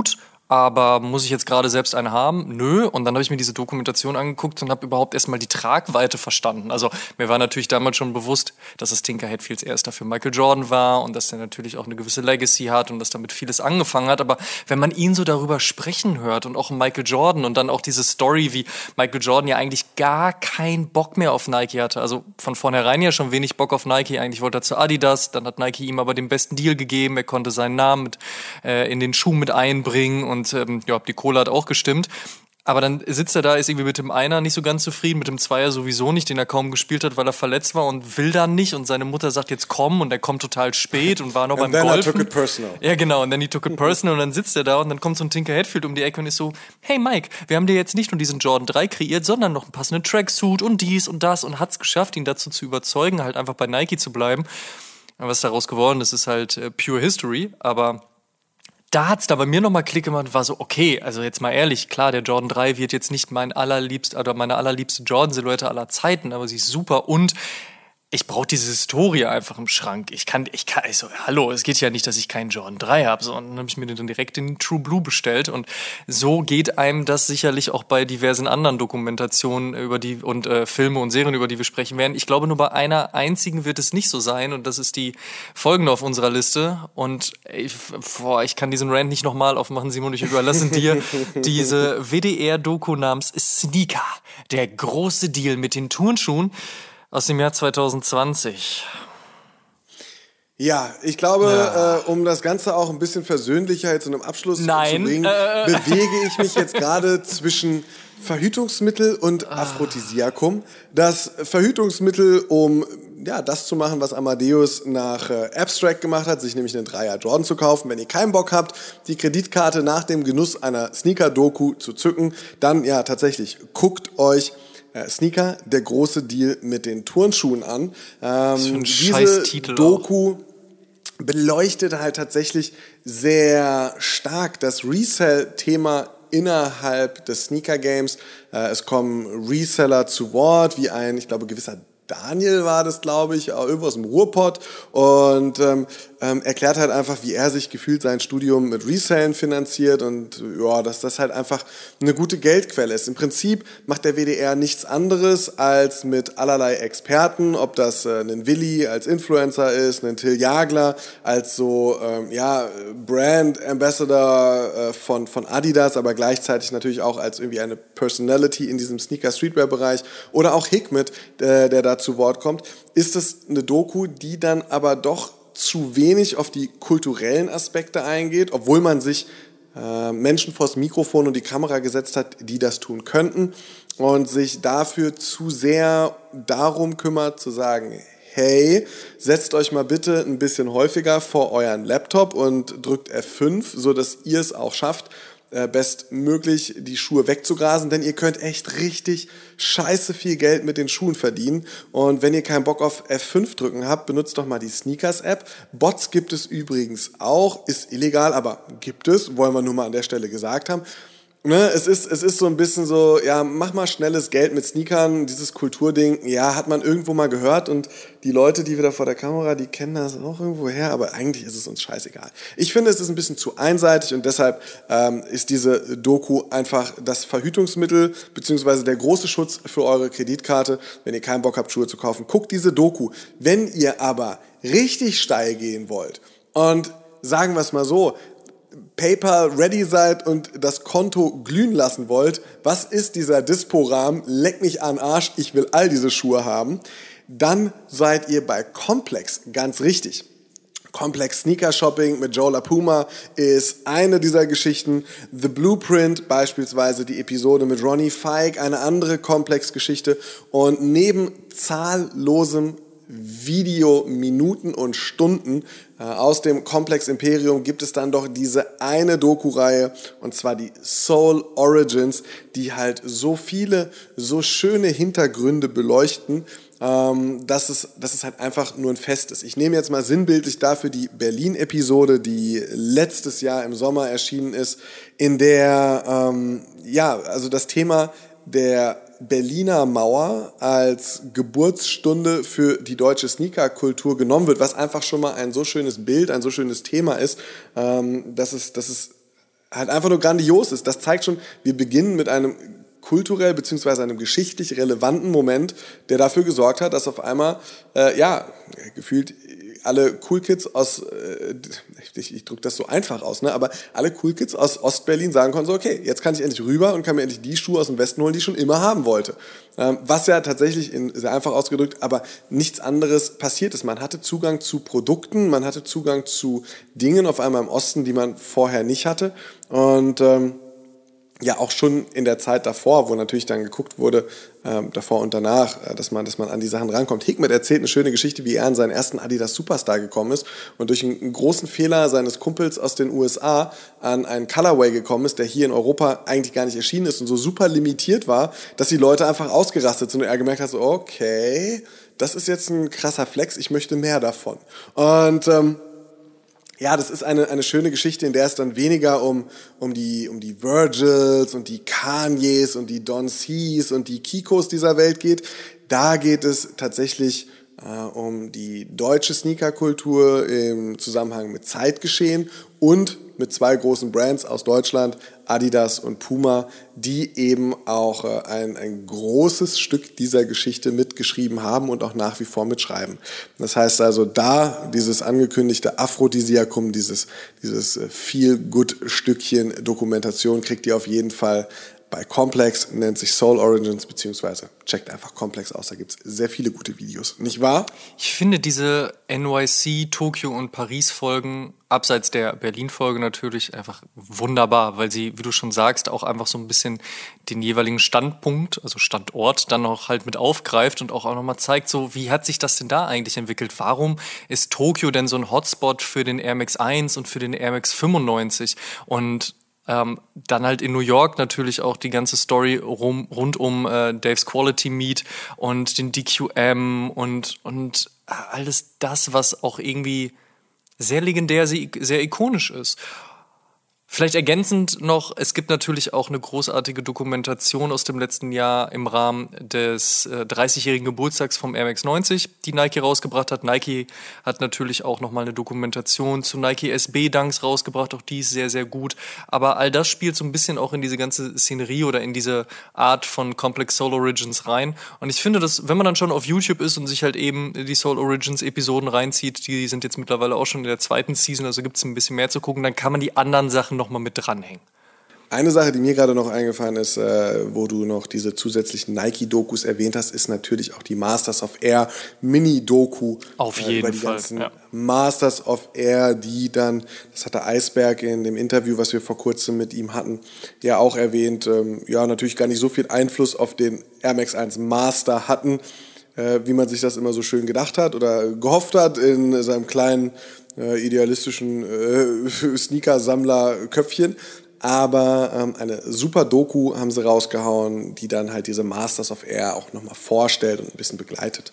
aber muss ich jetzt gerade selbst eine haben? Nö. Und dann habe ich mir diese Dokumentation angeguckt und habe überhaupt erstmal die Tragweite verstanden. Also mir war natürlich damals schon bewusst, dass es Tinker Hatfields erster für Michael Jordan war und dass er natürlich auch eine gewisse Legacy hat und dass damit vieles angefangen hat. Aber wenn man ihn so darüber sprechen hört und auch Michael Jordan und dann auch diese Story, wie Michael Jordan ja eigentlich gar keinen Bock mehr auf Nike hatte. Also von vornherein ja schon wenig Bock auf Nike. Eigentlich wollte er zu Adidas. Dann hat Nike ihm aber den besten Deal gegeben. Er konnte seinen Namen mit, äh, in den Schuh mit einbringen und Und ähm, ja, die Kohle hat auch gestimmt. Aber dann sitzt er da, ist irgendwie mit dem Einer nicht so ganz zufrieden, mit dem Zweier sowieso nicht, den er kaum gespielt hat, weil er verletzt war und will dann nicht. Und seine Mutter sagt, jetzt komm, und er kommt total spät und war noch beim Golfen. And then I took it personal. Ja, genau, und dann he took it personal und dann sitzt er da und dann kommt so ein Tinker Hatfield um die Ecke und ist so, hey Mike, wir haben dir jetzt nicht nur diesen Jordan drei kreiert, sondern noch einen passenden Tracksuit und dies und das und hat's geschafft, ihn dazu zu überzeugen, halt einfach bei Nike zu bleiben. Und was daraus geworden ist, ist halt äh, pure History, aber da hat's da bei mir nochmal Klick gemacht und war so, okay, also jetzt mal ehrlich, klar, der Jordan drei wird jetzt nicht mein allerliebst, oder meine allerliebste Jordan-Silhouette aller Zeiten, aber sie ist super und ich brauche diese Historie einfach im Schrank. Ich kann, ich kann, also, hallo, es geht ja nicht, dass ich keinen Jordan drei habe, sondern dann habe ich mir den dann direkt in True Blue bestellt und so geht einem das sicherlich auch bei diversen anderen Dokumentationen über die und äh, Filme und Serien, über die wir sprechen werden. Ich glaube, nur bei einer einzigen wird es nicht so sein und das ist die folgende auf unserer Liste und ich, boah, ich kann diesen Rant nicht nochmal aufmachen, Simon, ich überlasse dir diese W D R-Doku namens Sneaker, der große Deal mit den Turnschuhen aus dem Jahr zwanzig zwanzig. Ja, ich glaube, ja. Äh, um das Ganze auch ein bisschen versöhnlicher jetzt in einem Abschluss Nein. zu bringen, äh. bewege ich mich jetzt gerade zwischen Verhütungsmittel und Aphrodisiakum. Das Verhütungsmittel, um ja, das zu machen, was Amadeus nach äh, Abstract gemacht hat, sich nämlich einen Dreier Jordan zu kaufen. Wenn ihr keinen Bock habt, die Kreditkarte nach dem Genuss einer Sneaker-Doku zu zücken, dann ja tatsächlich, guckt euch Sneaker, der große Deal mit den Turnschuhen an. Ähm, diese Doku beleuchtet halt tatsächlich sehr stark das Resell-Thema innerhalb des Sneaker-Games. Äh, es kommen Reseller zu Wort, wie ein, ich glaube, gewisser Daniel war das, glaube ich, irgendwo aus dem Ruhrpott und ähm, ähm, erklärt halt einfach, wie er sich gefühlt sein Studium mit Resellen finanziert und ja, dass das halt einfach eine gute Geldquelle ist. Im Prinzip macht der W D R nichts anderes als mit allerlei Experten, ob das äh, ein Willi als Influencer ist, ein Till Jagler als so ähm, ja Brand Ambassador äh, von von Adidas, aber gleichzeitig natürlich auch als irgendwie eine Personality in diesem Sneaker-Streetwear-Bereich oder auch Hikmet, äh, der da zu Wort kommt, ist es eine Doku, die dann aber doch zu wenig auf die kulturellen Aspekte eingeht, obwohl man sich äh, Menschen vors Mikrofon und die Kamera gesetzt hat, die das tun könnten und sich dafür zu sehr darum kümmert, zu sagen, hey, setzt euch mal bitte ein bisschen häufiger vor euren Laptop und drückt F fünf, sodass ihr es auch schafft, bestmöglich die Schuhe wegzugrasen, denn ihr könnt echt richtig scheiße viel Geld mit den Schuhen verdienen und wenn ihr keinen Bock auf F fünf drücken habt, benutzt doch mal die Sneakers-App. Bots gibt es übrigens auch, ist illegal, aber gibt es, wollen wir nur mal an der Stelle gesagt haben. Ne, es ist, es ist so ein bisschen so, ja, mach mal schnelles Geld mit Sneakern, dieses Kulturding, ja, hat man irgendwo mal gehört und die Leute, die wieder vor der Kamera, die kennen das auch irgendwo her, aber eigentlich ist es uns scheißegal. Ich finde, es ist ein bisschen zu einseitig und deshalb ähm, ist diese Doku einfach das Verhütungsmittel beziehungsweise der große Schutz für eure Kreditkarte, wenn ihr keinen Bock habt, Schuhe zu kaufen. Guckt diese Doku. Wenn ihr aber richtig steil gehen wollt und sagen wir es mal so, PayPal ready seid und das Konto glühen lassen wollt, was ist dieser Dispo-Rahmen? Leck mich an Arsch, ich will all diese Schuhe haben. Dann seid ihr bei Complex ganz richtig. Complex Sneaker Shopping mit Joe LaPuma ist eine dieser Geschichten. The Blueprint, beispielsweise die Episode mit Ronnie Fike, eine andere Complex-Geschichte. Und neben zahllosem Video, Minuten und Stunden äh, aus dem Complex Imperium gibt es dann doch diese eine Doku-Reihe und zwar die Soul Origins, die halt so viele, so schöne Hintergründe beleuchten, ähm, dass es, dass es halt einfach nur ein Fest ist. Ich nehme jetzt mal sinnbildlich dafür die Berlin-Episode, die letztes Jahr im Sommer erschienen ist, in der, ähm, ja, also das Thema der Berliner Mauer als Geburtsstunde für die deutsche Sneaker-Kultur genommen wird, was einfach schon mal ein so schönes Bild, ein so schönes Thema ist, ähm, dass es, dass es halt einfach nur grandios ist. Das zeigt schon, wir beginnen mit einem kulturell beziehungsweise einem geschichtlich relevanten Moment, der dafür gesorgt hat, dass auf einmal, äh, ja, gefühlt alle Cool Kids aus, äh, ich, ich drücke das so einfach aus, ne, aber alle Cool Kids aus Ostberlin sagen konnten so, okay, jetzt kann ich endlich rüber und kann mir endlich die Schuhe aus dem Westen holen, die ich schon immer haben wollte. Ähm, was ja tatsächlich, in, sehr einfach ausgedrückt, aber nichts anderes passiert ist. Man hatte Zugang zu Produkten, man hatte Zugang zu Dingen auf einmal im Osten, die man vorher nicht hatte und ähm, ja, auch schon in der Zeit davor, wo natürlich dann geguckt wurde, ähm, davor und danach, äh, dass man, dass man an die Sachen rankommt. Hikmet erzählt eine schöne Geschichte, wie er an seinen ersten Adidas Superstar gekommen ist und durch einen, einen großen Fehler seines Kumpels aus den U S A an einen Colorway gekommen ist, der hier in Europa eigentlich gar nicht erschienen ist und so super limitiert war, dass die Leute einfach ausgerastet sind und er gemerkt hat, so, okay, das ist jetzt ein krasser Flex, ich möchte mehr davon. Und ähm, ja, das ist eine, eine schöne Geschichte, in der es dann weniger um, um, die, um die Virgils und die Kanyes und die Don C's und die Kikos dieser Welt geht. Da geht es tatsächlich äh, um die deutsche Sneakerkultur im Zusammenhang mit Zeitgeschehen und mit zwei großen Brands aus Deutschland, Adidas und Puma, die eben auch äh, ein, ein großes Stück dieser Geschichte mitgeschrieben haben und auch nach wie vor mitschreiben. Das heißt also, da dieses angekündigte Aphrodisiakum, dieses, dieses Feel-Good-Stückchen Dokumentation kriegt ihr auf jeden Fall bei Complex, nennt sich Soul Origins, beziehungsweise checkt einfach Complex aus, da gibt es sehr viele gute Videos. Nicht wahr? Ich finde diese N Y C, Tokio und Paris-Folgen, abseits der Berlin-Folge natürlich, einfach wunderbar, weil sie, wie du schon sagst, auch einfach so ein bisschen den jeweiligen Standpunkt, also Standort, dann auch halt mit aufgreift und auch, auch nochmal zeigt, so wie hat sich das denn da eigentlich entwickelt? Warum ist Tokio denn so ein Hotspot für den Air Max eins und für den Air Max fünfundneunzig? Und Ähm, dann halt in New York natürlich auch die ganze Story rum, rund um äh, Dave's Quality Meat und den D Q M und, und alles das, was auch irgendwie sehr legendär, sehr, sehr ikonisch ist. Vielleicht ergänzend noch, es gibt natürlich auch eine großartige Dokumentation aus dem letzten Jahr im Rahmen des äh, dreißigjährigen Geburtstags vom Air Max neunzig, die Nike rausgebracht hat. Nike hat natürlich auch nochmal eine Dokumentation zu Nike S B Dunks rausgebracht, auch die ist sehr, sehr gut. Aber all das spielt so ein bisschen auch in diese ganze Szenerie oder in diese Art von Complex Soul Origins rein. Und ich finde, dass, wenn man dann schon auf YouTube ist und sich halt eben die Soul Origins Episoden reinzieht, die sind jetzt mittlerweile auch schon in der zweiten Season, also gibt es ein bisschen mehr zu gucken, dann kann man die anderen Sachen noch mal mit dranhängen. Eine Sache, die mir gerade noch eingefallen ist, äh, wo du noch diese zusätzlichen Nike-Dokus erwähnt hast, ist natürlich auch die Masters of Air Mini-Doku. Auf jeden äh, über die Fall, ganzen ja. Masters of Air, die dann, das hat der Eisberg in dem Interview, was wir vor kurzem mit ihm hatten, ja auch erwähnt, ähm, ja natürlich gar nicht so viel Einfluss auf den Air Max eins Master hatten, äh, wie man sich das immer so schön gedacht hat oder gehofft hat in seinem kleinen äh, idealistischen äh, Sneaker-Sammler-Köpfchen. Aber ähm, eine super Doku haben sie rausgehauen, die dann halt diese Masters of Air auch nochmal vorstellt und ein bisschen begleitet.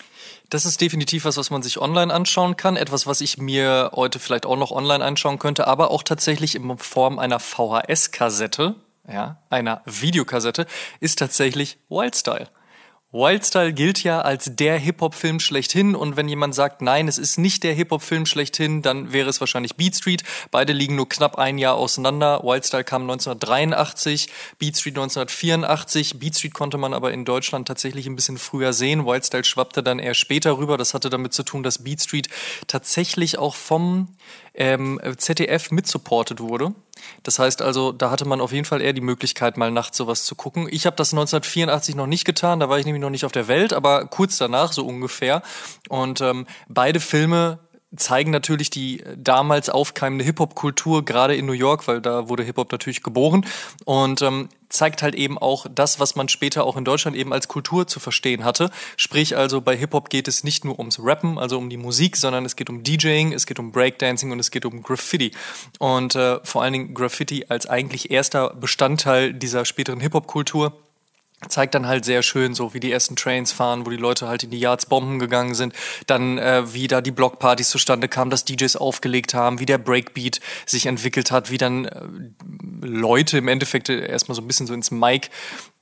Das ist definitiv was, was man sich online anschauen kann. Etwas, was ich mir heute vielleicht auch noch online anschauen könnte, aber auch tatsächlich in Form einer V H S-Kassette, ja, einer Videokassette, ist tatsächlich Wildstyle. Wildstyle gilt ja als der Hip-Hop-Film schlechthin und wenn jemand sagt, nein, es ist nicht der Hip-Hop-Film schlechthin, dann wäre es wahrscheinlich Beat Street. Beide liegen nur knapp ein Jahr auseinander. Wildstyle kam neunzehnhundertdreiundachtzig, Beat Street neunzehnhundertvierundachtzig. Beat Street konnte man aber in Deutschland tatsächlich ein bisschen früher sehen. Wildstyle schwappte dann eher später rüber. Das hatte damit zu tun, dass Beat Street tatsächlich auch vom ähm, Z D F mitsupportet wurde. Das heißt also, da hatte man auf jeden Fall eher die Möglichkeit, mal nachts sowas zu gucken. Ich habe das neunzehnhundertvierundachtzig noch nicht getan, da war ich nämlich noch nicht auf der Welt, aber kurz danach, so ungefähr. Und ähm, beide Filme zeigen natürlich die damals aufkeimende Hip-Hop-Kultur, gerade in New York, weil da wurde Hip-Hop natürlich geboren. Und ähm, zeigt halt eben auch das, was man später auch in Deutschland eben als Kultur zu verstehen hatte. Sprich also, bei Hip-Hop geht es nicht nur ums Rappen, also um die Musik, sondern es geht um DJing, es geht um Breakdancing und es geht um Graffiti. Und äh, vor allen Dingen Graffiti als eigentlich erster Bestandteil dieser späteren Hip-Hop-Kultur zeigt dann halt sehr schön, so wie die ersten Trains fahren, wo die Leute halt in die Yards bomben gegangen sind, dann äh, wie da die Blockpartys zustande kamen, dass D Js aufgelegt haben, wie der Breakbeat sich entwickelt hat, wie dann äh, Leute im Endeffekt erstmal so ein bisschen so ins Mic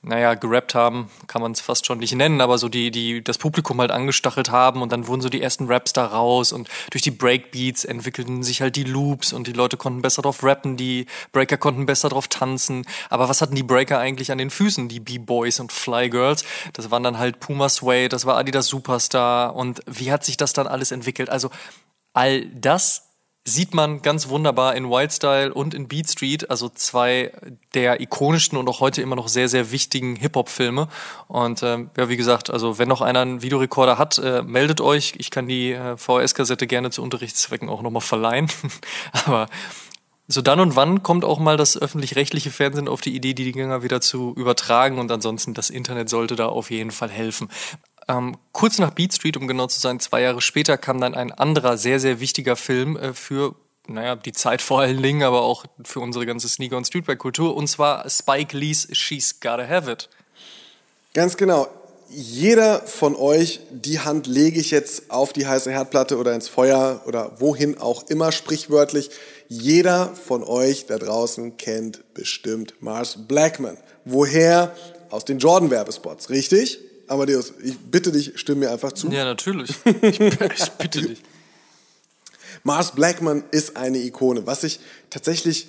naja, gerappt haben, kann man es fast schon nicht nennen, aber so die, die das Publikum halt angestachelt haben und dann wurden so die ersten Raps da raus und durch die Breakbeats entwickelten sich halt die Loops und die Leute konnten besser drauf rappen, die Breaker konnten besser drauf tanzen. Aber was hatten die Breaker eigentlich an den Füßen, die B-Boys und Fly-Girls? Das waren dann halt Puma Suede, das war Adidas Superstar und wie hat sich das dann alles entwickelt? Also all das sieht man ganz wunderbar in Wildstyle und in Beat Street, also zwei der ikonischsten und auch heute immer noch sehr, sehr wichtigen Hip-Hop-Filme. Und ähm, ja, wie gesagt, also wenn noch einer einen Videorekorder hat, äh, meldet euch. Ich kann die äh, V H S-Kassette gerne zu Unterrichtszwecken auch nochmal verleihen. Aber so dann und wann kommt auch mal das öffentlich-rechtliche Fernsehen auf die Idee, die Dinger wieder zu übertragen. Und ansonsten, das Internet sollte da auf jeden Fall helfen. Ähm, kurz nach Beat Street, um genau zu sein, zwei Jahre später kam dann ein anderer sehr, sehr wichtiger Film äh, für, naja, die Zeit vor allen Dingen, aber auch für unsere ganze Sneaker- und Streetwear-Kultur, und zwar Spike Lee's She's Gotta Have It. Ganz genau. Jeder von euch, die Hand lege ich jetzt auf die heiße Herdplatte oder ins Feuer oder wohin auch immer, sprichwörtlich. Jeder von euch da draußen kennt bestimmt Mars Blackman. Woher? Aus den Jordan-Werbespots, richtig? Amadeus, ich bitte dich, stimm mir einfach zu. Ja, natürlich. Ich, ich bitte dich. Mars Blackman ist eine Ikone. Was ich tatsächlich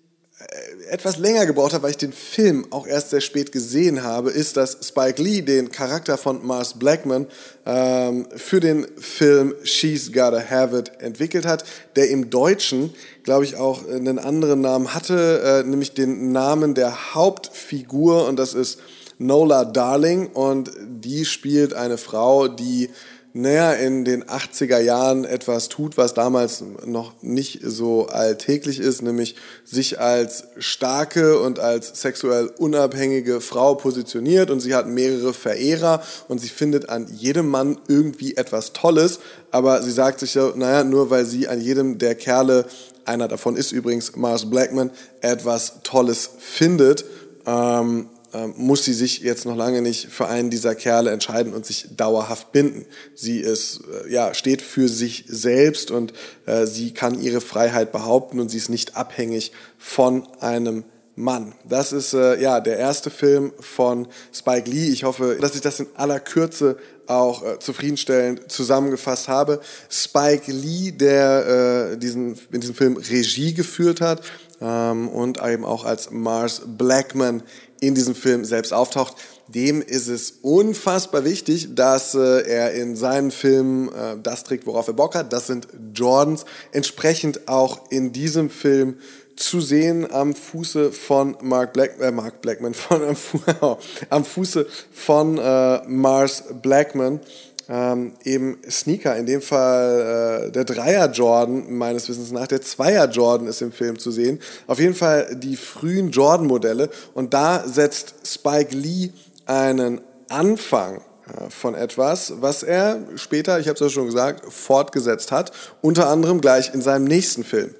äh, etwas länger gebraucht habe, weil ich den Film auch erst sehr spät gesehen habe, ist, dass Spike Lee den Charakter von Mars Blackman ähm, für den Film She's Gotta Have It entwickelt hat, der im Deutschen, glaube ich, auch einen anderen Namen hatte, äh, nämlich den Namen der Hauptfigur, und das ist Nola Darling, und die spielt eine Frau, die, naja, in den achtziger Jahren etwas tut, was damals noch nicht so alltäglich ist, nämlich sich als starke und als sexuell unabhängige Frau positioniert, und sie hat mehrere Verehrer und sie findet an jedem Mann irgendwie etwas Tolles, aber sie sagt sich so, naja, nur weil sie an jedem der Kerle, einer davon ist übrigens Mars Blackman, etwas Tolles findet, ähm, muss sie sich jetzt noch lange nicht für einen dieser Kerle entscheiden und sich dauerhaft binden. Sie ist, ja, steht für sich selbst und äh, sie kann ihre Freiheit behaupten und sie ist nicht abhängig von einem Mann. Das ist äh, ja der erste Film von Spike Lee. Ich hoffe, dass ich das in aller Kürze auch äh, zufriedenstellend zusammengefasst habe. Spike Lee, der äh, diesen, in diesem Film Regie geführt hat ähm, und eben auch als Mars Blackman in diesem Film selbst auftaucht, dem ist es unfassbar wichtig, dass äh, er in seinen Filmen äh, das trägt, worauf er Bock hat. Das sind Jordans. Entsprechend auch in diesem Film zu sehen am Fuße von Mark Black, äh, Mark Blackman, von, am, Fu- am Fuße von äh, Mars Blackman. Ähm, eben Sneaker, in dem Fall äh, der Dreier Jordan, meines Wissens nach, der Zweier Jordan ist im Film zu sehen. Auf jeden Fall die frühen Jordan-Modelle, und da setzt Spike Lee einen Anfang äh, von etwas, was er später, ich habe es ja schon gesagt, fortgesetzt hat, unter anderem gleich in seinem nächsten Film.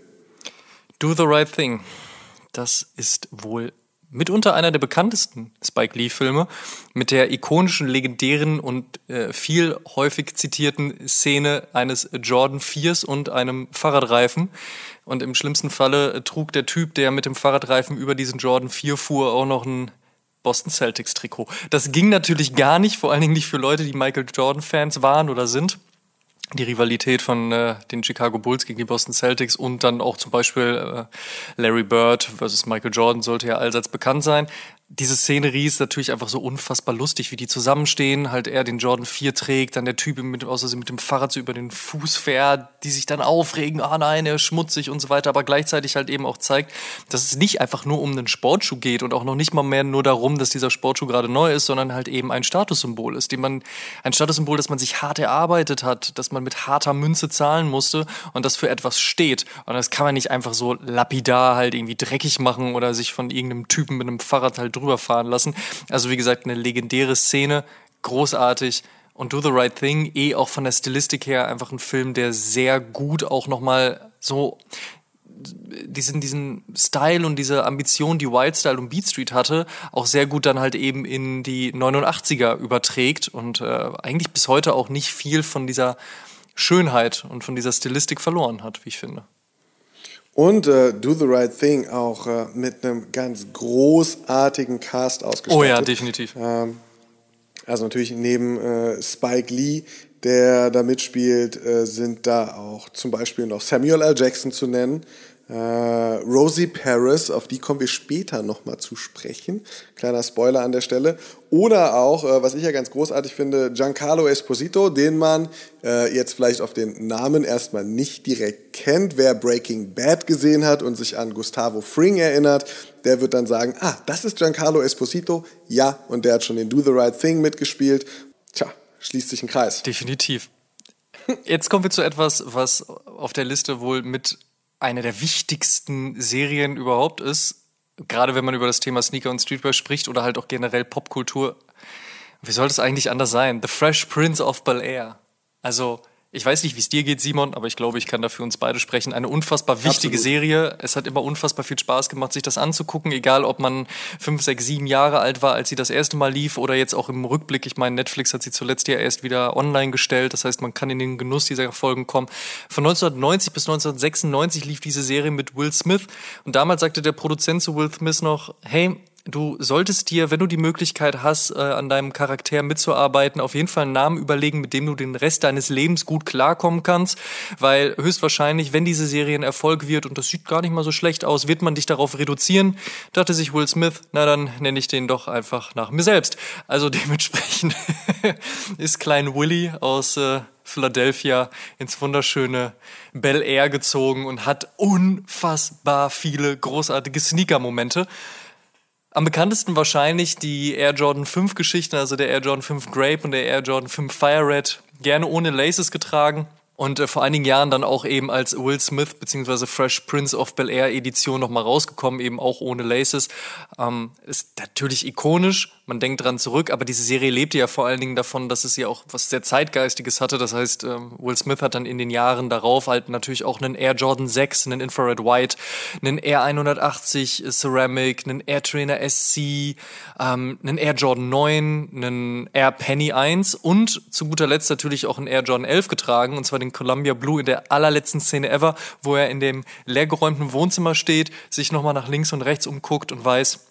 Do the Right Thing. Das ist wohl mitunter einer der bekanntesten Spike Lee-Filme, mit der ikonischen, legendären und äh, viel häufig zitierten Szene eines Jordan viers und einem Fahrradreifen. Und im schlimmsten Falle trug der Typ, der mit dem Fahrradreifen über diesen Jordan vier fuhr, auch noch ein Boston Celtics-Trikot. Das ging natürlich gar nicht, vor allen Dingen nicht für Leute, die Michael Jordan-Fans waren oder sind. Die Rivalität von äh, den Chicago Bulls gegen die Boston Celtics und dann auch zum Beispiel äh, Larry Bird versus Michael Jordan sollte ja allseits bekannt sein. Diese Szenerie ist natürlich einfach so unfassbar lustig, wie die zusammenstehen, halt er den Jordan vier trägt, dann der Typ mit, außer mit dem Fahrrad so über den Fuß fährt, die sich dann aufregen, ah nein, er ist schmutzig und so weiter, aber gleichzeitig halt eben auch zeigt, dass es nicht einfach nur um einen Sportschuh geht und auch noch nicht mal mehr nur darum, dass dieser Sportschuh gerade neu ist, sondern halt eben ein Statussymbol ist, den man, ein Statussymbol, das man sich hart erarbeitet hat, dass man mit harter Münze zahlen musste und das für etwas steht. Und das kann man nicht einfach so lapidar halt irgendwie dreckig machen oder sich von irgendeinem Typen mit einem Fahrrad halt drüber fahren lassen. Also wie gesagt, eine legendäre Szene, großartig. Und Do the Right Thing, eh auch von der Stilistik her einfach ein Film, der sehr gut auch nochmal so diesen, diesen Style und diese Ambition, die Wildstyle und Beat Street hatte, auch sehr gut dann halt eben in die neunundachtziger überträgt und äh, eigentlich bis heute auch nicht viel von dieser Schönheit und von dieser Stilistik verloren hat, wie ich finde. Und äh, Do the Right Thing auch äh, mit einem ganz großartigen Cast ausgestattet. Oh ja, definitiv. Ähm, also natürlich neben äh, Spike Lee, der da mitspielt, äh, sind da auch zum Beispiel noch Samuel L. Jackson zu nennen, äh, Rosie Paris, auf die kommen wir später nochmal zu sprechen. Kleiner Spoiler an der Stelle. Oder auch, äh, was ich ja ganz großartig finde, Giancarlo Esposito, den man äh, jetzt vielleicht auf den Namen erstmal nicht direkt kennt. Wer Breaking Bad gesehen hat und sich an Gustavo Fring erinnert, der wird dann sagen, ah, das ist Giancarlo Esposito. Ja, und der hat schon in Do the Right Thing mitgespielt. Tja, schließt sich ein Kreis. Definitiv. Jetzt kommen wir zu etwas, was auf der Liste wohl mit einer der wichtigsten Serien überhaupt ist. Gerade wenn man über das Thema Sneaker und Streetwear spricht oder halt auch generell Popkultur. Wie soll das eigentlich anders sein? The Fresh Prince of Bel-Air. Also, ich weiß nicht, wie es dir geht, Simon, aber ich glaube, ich kann da für uns beide sprechen. Eine unfassbar wichtige Absolut. Serie. Es hat immer unfassbar viel Spaß gemacht, sich das anzugucken, egal ob man fünf, sechs, sieben Jahre alt war, als sie das erste Mal lief oder jetzt auch im Rückblick. Ich meine, Netflix hat sie zuletzt ja erst wieder online gestellt. Das heißt, man kann in den Genuss dieser Folgen kommen. Von neunzehnhundertneunzig bis neunzehnhundertsechsundneunzig lief diese Serie mit Will Smith. Und damals sagte der Produzent zu Will Smith noch, hey, du solltest dir, wenn du die Möglichkeit hast, äh, an deinem Charakter mitzuarbeiten, auf jeden Fall einen Namen überlegen, mit dem du den Rest deines Lebens gut klarkommen kannst, weil höchstwahrscheinlich, wenn diese Serie ein Erfolg wird, und das sieht gar nicht mal so schlecht aus, wird man dich darauf reduzieren. Dachte sich Will Smith, na dann nenne ich den doch einfach nach mir selbst. Also dementsprechend ist Klein Willy aus äh, Philadelphia ins wunderschöne Bel-Air gezogen und hat unfassbar viele großartige Sneaker-Momente. Am bekanntesten wahrscheinlich die Air Jordan fünf Geschichten, also der Air Jordan fünf Grape und der Air Jordan fünf Fire Red, gerne ohne Laces getragen. Und äh, vor einigen Jahren dann auch eben als Will Smith bzw. Fresh Prince of Bel-Air Edition nochmal rausgekommen, eben auch ohne Laces. Ähm, ist natürlich ikonisch, man denkt dran zurück, aber diese Serie lebte ja vor allen Dingen davon, dass es ja auch was sehr Zeitgeistiges hatte. Das heißt, ähm, Will Smith hat dann in den Jahren darauf halt natürlich auch einen Air Jordan sechs, einen Infrared White, einen Air hundertachtzig Ceramic, einen Air Trainer S C, ähm, einen Air Jordan neun, einen Air Penny eins und zu guter Letzt natürlich auch einen Air Jordan elf getragen, und zwar den Columbia Blue in der allerletzten Szene ever, wo er in dem leergeräumten Wohnzimmer steht, sich nochmal nach links und rechts umguckt und weiß,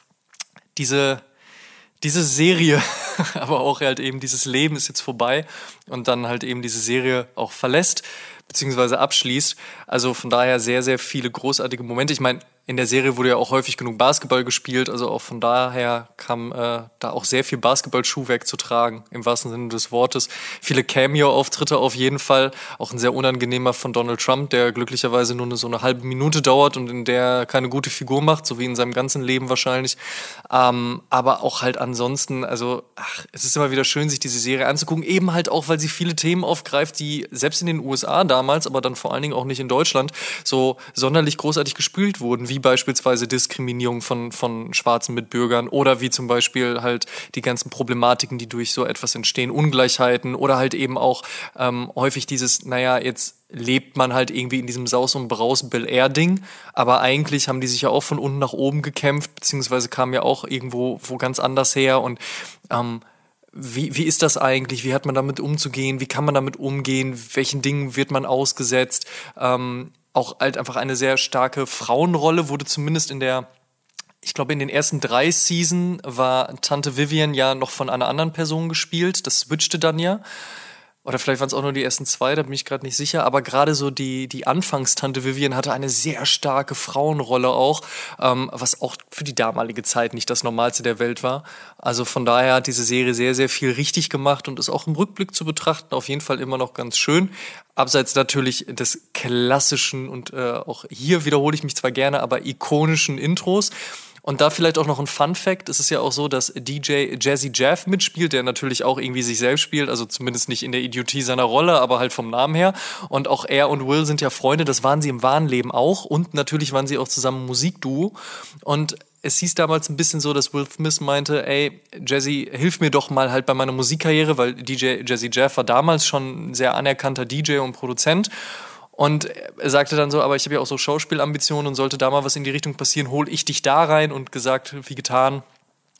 diese, diese Serie, aber auch halt eben dieses Leben ist jetzt vorbei, und dann halt eben diese Serie auch verlässt, beziehungsweise abschließt. Also von daher sehr, sehr viele großartige Momente. Ich meine, in der Serie wurde ja auch häufig genug Basketball gespielt, also auch von daher kam äh, da auch sehr viel Basketball-Schuhwerk zu tragen, im wahrsten Sinne des Wortes. Viele Cameo-Auftritte auf jeden Fall, auch ein sehr unangenehmer von Donald Trump, der glücklicherweise nur eine, so eine halbe Minute dauert und in der er keine gute Figur macht, so wie in seinem ganzen Leben wahrscheinlich. Ähm, aber auch halt ansonsten, also ach, es ist immer wieder schön, sich diese Serie anzugucken, eben halt auch, weil sie viele Themen aufgreift, die selbst in den U S A damals, aber dann vor allen Dingen auch nicht in Deutschland, so sonderlich großartig gespielt wurden, wie beispielsweise Diskriminierung von, von schwarzen Mitbürgern oder wie zum Beispiel halt die ganzen Problematiken, die durch so etwas entstehen, Ungleichheiten oder halt eben auch ähm, häufig dieses, naja, jetzt lebt man halt irgendwie in diesem Saus- und Braus-Bel-Air-Ding, aber eigentlich haben die sich ja auch von unten nach oben gekämpft, beziehungsweise kamen ja auch irgendwo wo ganz anders her, und ähm, Wie, wie ist das eigentlich? Wie hat man damit umzugehen? Wie kann man damit umgehen? Welchen Dingen wird man ausgesetzt? Ähm, auch halt einfach eine sehr starke Frauenrolle wurde zumindest in der, ich glaube in den ersten drei Season war Tante Vivian ja noch von einer anderen Person gespielt. Das switchte dann ja. Oder vielleicht waren es auch nur die ersten zwei, da bin ich gerade nicht sicher. Aber gerade so die, die Anfangstante Vivian hatte eine sehr starke Frauenrolle auch, ähm, was auch für die damalige Zeit nicht das Normalste der Welt war. Also von daher hat diese Serie sehr, sehr viel richtig gemacht und ist auch im Rückblick zu betrachten auf jeden Fall immer noch ganz schön. Abseits natürlich des klassischen und äh, auch hier wiederhole ich mich zwar gerne, aber ikonischen Intros. Und da vielleicht auch noch ein Fun-Fact, es ist ja auch so, dass D J Jazzy Jeff mitspielt, der natürlich auch irgendwie sich selbst spielt, also zumindest nicht in der Idiotie seiner Rolle, aber halt vom Namen her. Und auch er und Will sind ja Freunde, das waren sie im wahren Leben auch. Und natürlich waren sie auch zusammen Musikduo. Und es hieß damals ein bisschen so, dass Will Smith meinte, ey, Jazzy, hilf mir doch mal halt bei meiner Musikkarriere, weil D J Jazzy Jeff war damals schon ein sehr anerkannter D J und Produzent. Und er sagte dann so, aber ich habe ja auch so Schauspielambitionen und sollte da mal was in die Richtung passieren, hol ich dich da rein, und gesagt, wie getan,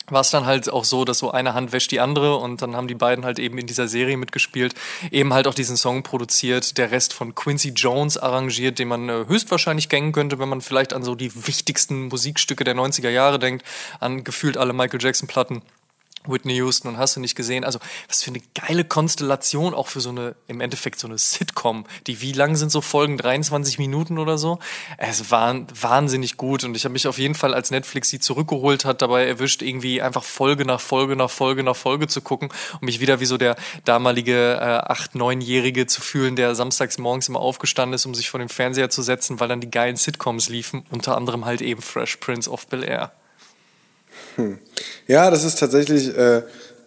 war es dann halt auch so, dass so eine Hand wäscht die andere und dann haben die beiden halt eben in dieser Serie mitgespielt, eben halt auch diesen Song produziert, der Rest von Quincy Jones arrangiert, den man äh, höchstwahrscheinlich kennen könnte, wenn man vielleicht an so die wichtigsten Musikstücke der neunziger Jahre denkt, an gefühlt alle Michael Jackson-Platten. Whitney Houston und hast du nicht gesehen. Also was für eine geile Konstellation auch für so eine, im Endeffekt so eine Sitcom. Die, wie lang sind so Folgen? dreiundzwanzig Minuten oder so? Es war wahnsinnig gut und ich habe mich auf jeden Fall, als Netflix sie zurückgeholt hat, dabei erwischt, irgendwie einfach Folge nach Folge nach Folge nach Folge zu gucken und mich wieder wie so der damalige äh, acht-, neunjährige zu fühlen, der samstags morgens immer aufgestanden ist, um sich vor den Fernseher zu setzen, weil dann die geilen Sitcoms liefen. Unter anderem halt eben Fresh Prince of Bel-Air. Hm. Ja, das ist tatsächlich äh,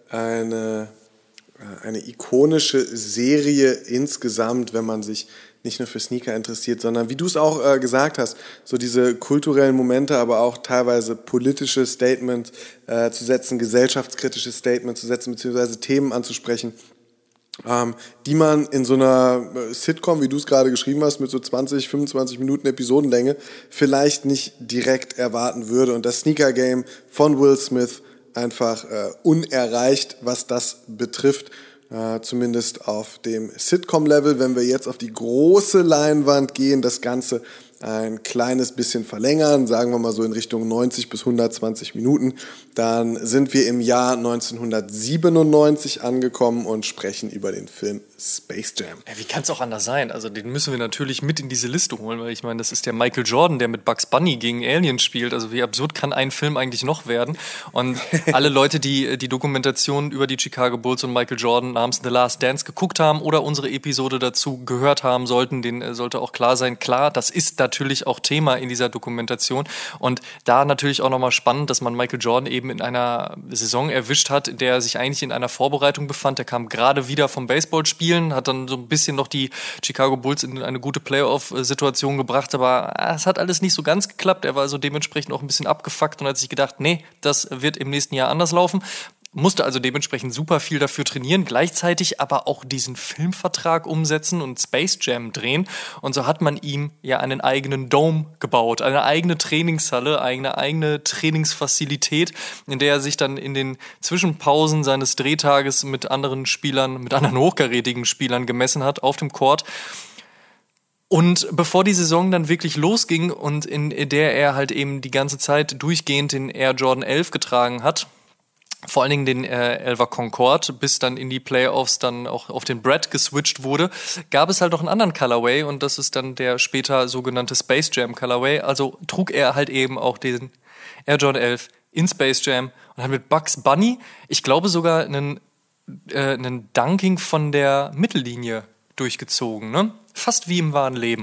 eine, eine ikonische Serie insgesamt, wenn man sich nicht nur für Sneaker interessiert, sondern wie du es auch äh, gesagt hast, so diese kulturellen Momente, aber auch teilweise politische Statements äh, zu setzen, gesellschaftskritische Statements zu setzen, beziehungsweise Themen anzusprechen, ähm, die man in so einer Sitcom, wie du es gerade geschrieben hast, mit so zwanzig, fünfundzwanzig Minuten Episodenlänge vielleicht nicht direkt erwarten würde. Und das Sneaker Game von Will Smith einfach äh, unerreicht, was das betrifft. Äh, zumindest auf dem Sitcom-Level. Wenn wir jetzt auf die große Leinwand gehen, das Ganze ein kleines bisschen verlängern, sagen wir mal so in Richtung neunzig bis hundertzwanzig Minuten, dann sind wir im Jahr neunzehnhundertsiebenundneunzig angekommen und sprechen über den Film Space Jam. Ja, wie kann es auch anders sein? Also den müssen wir natürlich mit in diese Liste holen, weil ich meine, das ist der Michael Jordan, der mit Bugs Bunny gegen Aliens spielt. Also wie absurd kann ein Film eigentlich noch werden? Und alle Leute, die die Dokumentation über die Chicago Bulls und Michael Jordan namens The Last Dance geguckt haben oder unsere Episode dazu gehört haben sollten, denen sollte auch klar sein, klar, das ist natürlich auch Thema in dieser Dokumentation. Und da natürlich auch nochmal spannend, dass man Michael Jordan eben in einer Saison erwischt hat, in der er sich eigentlich in einer Vorbereitung befand. Der kam gerade wieder vom Baseballspielen, hat dann so ein bisschen noch die Chicago Bulls in eine gute Playoff-Situation gebracht, aber es hat alles nicht so ganz geklappt. Er war also dementsprechend auch ein bisschen abgefuckt und hat sich gedacht, nee, das wird im nächsten Jahr anders laufen. Musste also dementsprechend super viel dafür trainieren, gleichzeitig aber auch diesen Filmvertrag umsetzen und Space Jam drehen. Und so hat man ihm ja einen eigenen Dome gebaut, eine eigene Trainingshalle, eine eigene Trainingsfazilität, in der er sich dann in den Zwischenpausen seines Drehtages mit anderen Spielern, mit anderen hochkarätigen Spielern gemessen hat auf dem Court. Und bevor die Saison dann wirklich losging und in der er halt eben die ganze Zeit durchgehend den Air Jordan elf getragen hat, vor allen Dingen den äh, Elva Concorde, bis dann in die Playoffs dann auch auf den Brad geswitcht wurde, gab es halt noch einen anderen Colorway und das ist dann der später sogenannte Space Jam Colorway. Also trug er halt eben auch den Air Jordan elf in Space Jam und hat mit Bugs Bunny, ich glaube sogar einen, äh, einen Dunking von der Mittellinie durchgezogen, ne? Fast wie im wahren Leben.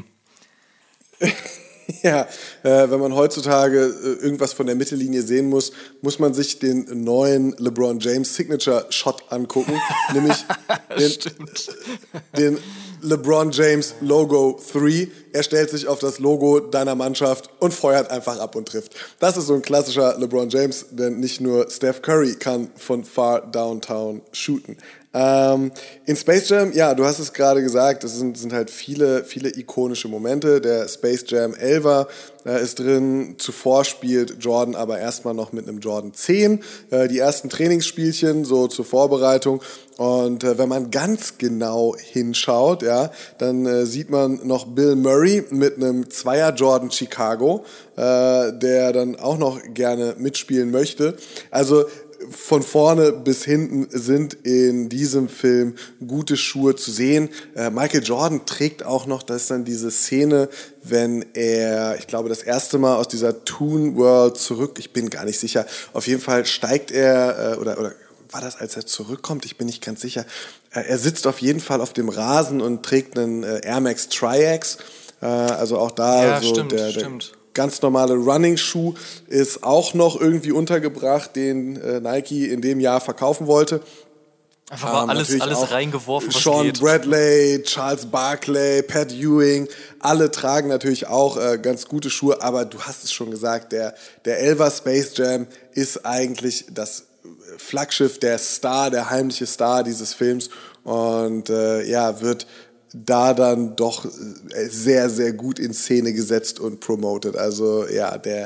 Ja, äh, wenn man heutzutage äh, irgendwas von der Mittellinie sehen muss, muss man sich den neuen LeBron James Signature Shot angucken, nämlich den, den LeBron James Logo drei. Er stellt sich auf das Logo deiner Mannschaft und feuert einfach ab und trifft. Das ist so ein klassischer LeBron James, denn nicht nur Steph Curry kann von far downtown shooten. Ähm, in Space Jam, ja, du hast es gerade gesagt, es sind, sind halt viele, viele ikonische Momente. Der Space Jam elfer äh, ist drin. Zuvor spielt Jordan aber erstmal noch mit einem Jordan zehn. Äh, die ersten Trainingsspielchen so zur Vorbereitung. Und äh, wenn man ganz genau hinschaut, ja, dann äh, sieht man noch Bill Murray mit einem Zweier Jordan Chicago, äh, der dann auch noch gerne mitspielen möchte. Also von vorne bis hinten sind in diesem Film gute Schuhe zu sehen. Äh, Michael Jordan trägt auch noch, das ist dann diese Szene, wenn er, ich glaube, das erste Mal aus dieser Toon World zurück, ich bin gar nicht sicher, auf jeden Fall steigt er, äh, oder, oder war das, als er zurückkommt? Ich bin nicht ganz sicher. Äh, er sitzt auf jeden Fall auf dem Rasen und trägt einen äh, Air Max Triax. Äh, also auch da ja, so stimmt, der, der stimmt. ganz normale Running-Schuh ist auch noch irgendwie untergebracht, den äh, Nike in dem Jahr verkaufen wollte. Einfach mal ähm, alles, alles reingeworfen, was Sean geht. Bradley, Charles Barkley, Pat Ewing, alle tragen natürlich auch äh, ganz gute Schuhe, aber du hast es schon gesagt, der, der elfer Space Jam ist eigentlich das Flaggschiff, der Star, der heimliche Star dieses Films und äh, ja, wird da dann doch sehr, sehr gut in Szene gesetzt und promoted. Also ja, der,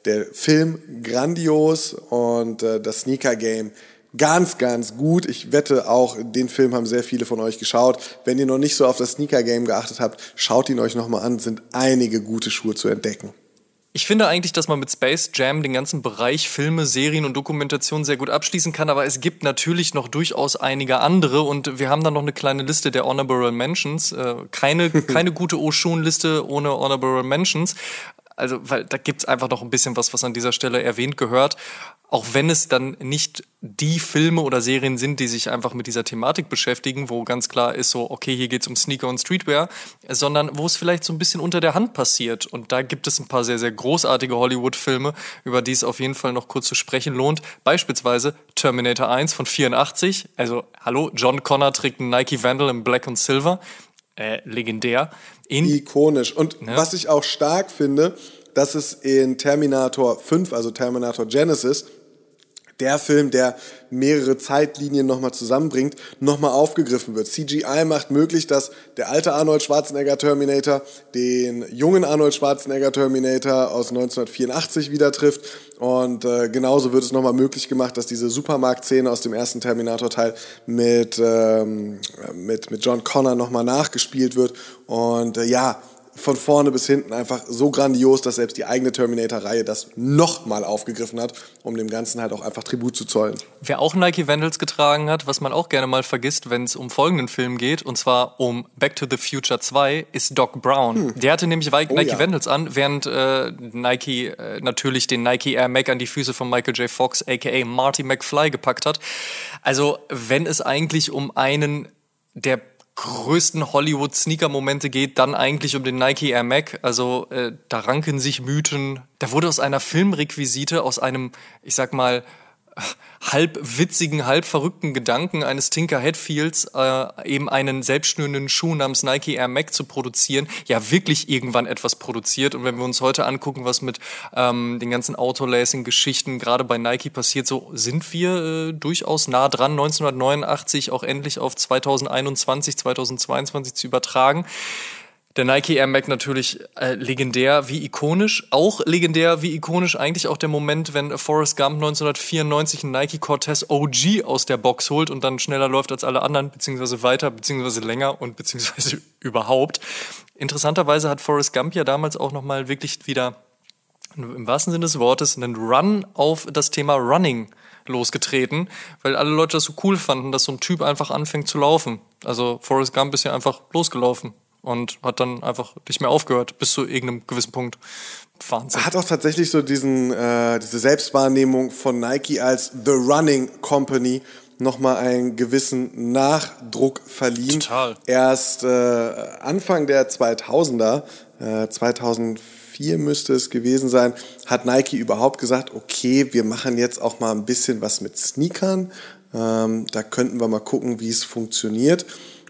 Der Film grandios und äh, das Sneaker-Game ganz, ganz gut. Ich wette auch, den Film haben sehr viele von euch geschaut. Wenn ihr noch nicht so auf das Sneaker-Game geachtet habt, schaut ihn euch nochmal an. Es sind einige gute Schuhe zu entdecken. Ich finde eigentlich, dass man mit Space Jam den ganzen Bereich Filme, Serien und Dokumentation sehr gut abschließen kann, aber es gibt natürlich noch durchaus einige andere und wir haben dann noch eine kleine Liste der Honorable Mentions. Äh, keine, keine gute Oshun-Liste ohne Honorable Mentions. Also, weil da gibt's einfach noch ein bisschen was, was an dieser Stelle erwähnt gehört. Auch wenn es dann nicht die Filme oder Serien sind, die sich einfach mit dieser Thematik beschäftigen, wo ganz klar ist so, okay, hier geht's um Sneaker und Streetwear, sondern wo es vielleicht so ein bisschen unter der Hand passiert. Und da gibt es ein paar sehr, sehr großartige Hollywood-Filme, über die es auf jeden Fall noch kurz zu sprechen lohnt. Beispielsweise Terminator eins von vierundachtzig. Also, hallo, John Connor trägt einen Nike Vandal in Black und Silver. Äh, legendär. In Ikonisch. Und ja. was ich auch stark finde, dass es in Terminator fünf, also Terminator Genesis, der Film, der mehrere Zeitlinien nochmal zusammenbringt, nochmal aufgegriffen wird. C G I macht möglich, dass der alte Arnold Schwarzenegger Terminator den jungen Arnold Schwarzenegger Terminator aus neunzehnhundertvierundachtzig wieder trifft. Und äh, genauso wird es nochmal möglich gemacht, dass diese Supermarktszene aus dem ersten Terminator-Teil mit, ähm, mit, mit John Connor nochmal nachgespielt wird. Und äh, ja, von vorne bis hinten einfach so grandios, dass selbst die eigene Terminator-Reihe das nochmal aufgegriffen hat, um dem Ganzen halt auch einfach Tribut zu zollen. Wer auch Nike Vandals getragen hat, was man auch gerne mal vergisst, wenn es um folgenden Film geht, und zwar um Back to the Future zwei, ist Doc Brown. Hm. Der hatte nämlich Nike oh, ja. Vandals an, während äh, Nike äh, natürlich den Nike Air Mac an die Füße von Michael J. Fox, aka Marty McFly, gepackt hat. Also wenn es eigentlich um einen der größten Hollywood-Sneaker-Momente geht, dann eigentlich um den Nike Air Mac. Also äh, da ranken sich Mythen. Da wurde aus einer Filmrequisite, aus einem, ich sag mal, halb witzigen, halb verrückten Gedanken eines Tinker Hatfields, äh, eben einen selbstschnürenden Schuh namens Nike Air Mac zu produzieren, ja wirklich irgendwann etwas produziert. Und wenn wir uns heute angucken, was mit ähm, den ganzen Autolacing-Geschichten gerade bei Nike passiert, so sind wir äh, durchaus nah dran, neunzehnhundertneunundachtzig auch endlich auf zweitausendeinundzwanzig, zweitausendzweiundzwanzig zu übertragen. Der Nike Air Mac natürlich äh, legendär wie ikonisch. Auch legendär wie ikonisch eigentlich auch der Moment, wenn Forrest Gump neunzehnhundertvierundneunzig einen Nike Cortez O G aus der Box holt und dann schneller läuft als alle anderen, beziehungsweise weiter, beziehungsweise länger und beziehungsweise überhaupt. Interessanterweise hat Forrest Gump ja damals auch nochmal wirklich wieder, im wahrsten Sinne des Wortes, einen Run auf das Thema Running losgetreten, weil alle Leute das so cool fanden, dass so ein Typ einfach anfängt zu laufen. Also Forrest Gump ist ja einfach losgelaufen und hat dann einfach nicht mehr aufgehört, bis zu irgendeinem gewissen Punkt. Wahnsinn. Er hat auch tatsächlich so diesen, äh, diese Selbstwahrnehmung von Nike als The Running Company nochmal einen gewissen Nachdruck verliehen. Total. Erst äh, Anfang der zweitausender, äh, zweitausendvier müsste es gewesen sein, hat Nike überhaupt gesagt, okay, wir machen jetzt auch mal ein bisschen was mit Sneakern. Ähm, da könnten wir mal gucken, wie es funktioniert.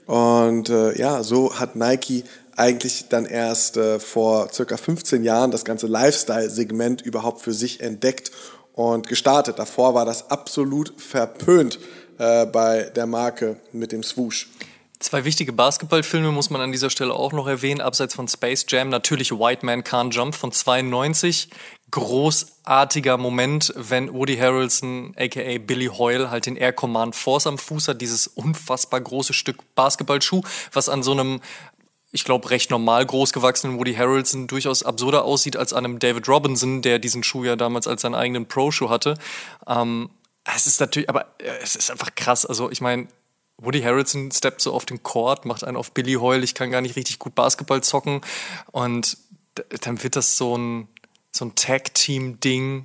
Und äh, ja, so hat Nike eigentlich dann erst äh, vor circa fünfzehn Jahren das ganze Lifestyle-Segment überhaupt für sich entdeckt und gestartet. Davor war das absolut verpönt äh, bei der Marke mit dem Swoosh. Zwei wichtige Basketballfilme muss man an dieser Stelle auch noch erwähnen, abseits von Space Jam. Natürlich White Man Can't Jump von zweiundneunzig. Großartiger Moment, wenn Woody Harrelson, aka Billy Hoyle, halt den Air Command Force am Fuß hat. Dieses unfassbar große Stück Basketballschuh, was an so einem, ich glaube, recht normal groß gewachsenen Woody Harrelson durchaus absurder aussieht als an einem David Robinson, der diesen Schuh ja damals als seinen eigenen Pro-Schuh hatte. Ähm, es ist natürlich, aber es ist einfach krass. Also ich meine, Woody Harrelson steppt so auf den Court, macht einen auf Billy Hoyle, ich kann gar nicht richtig gut Basketball zocken. Und dann wird das so ein, so ein Tag-Team-Ding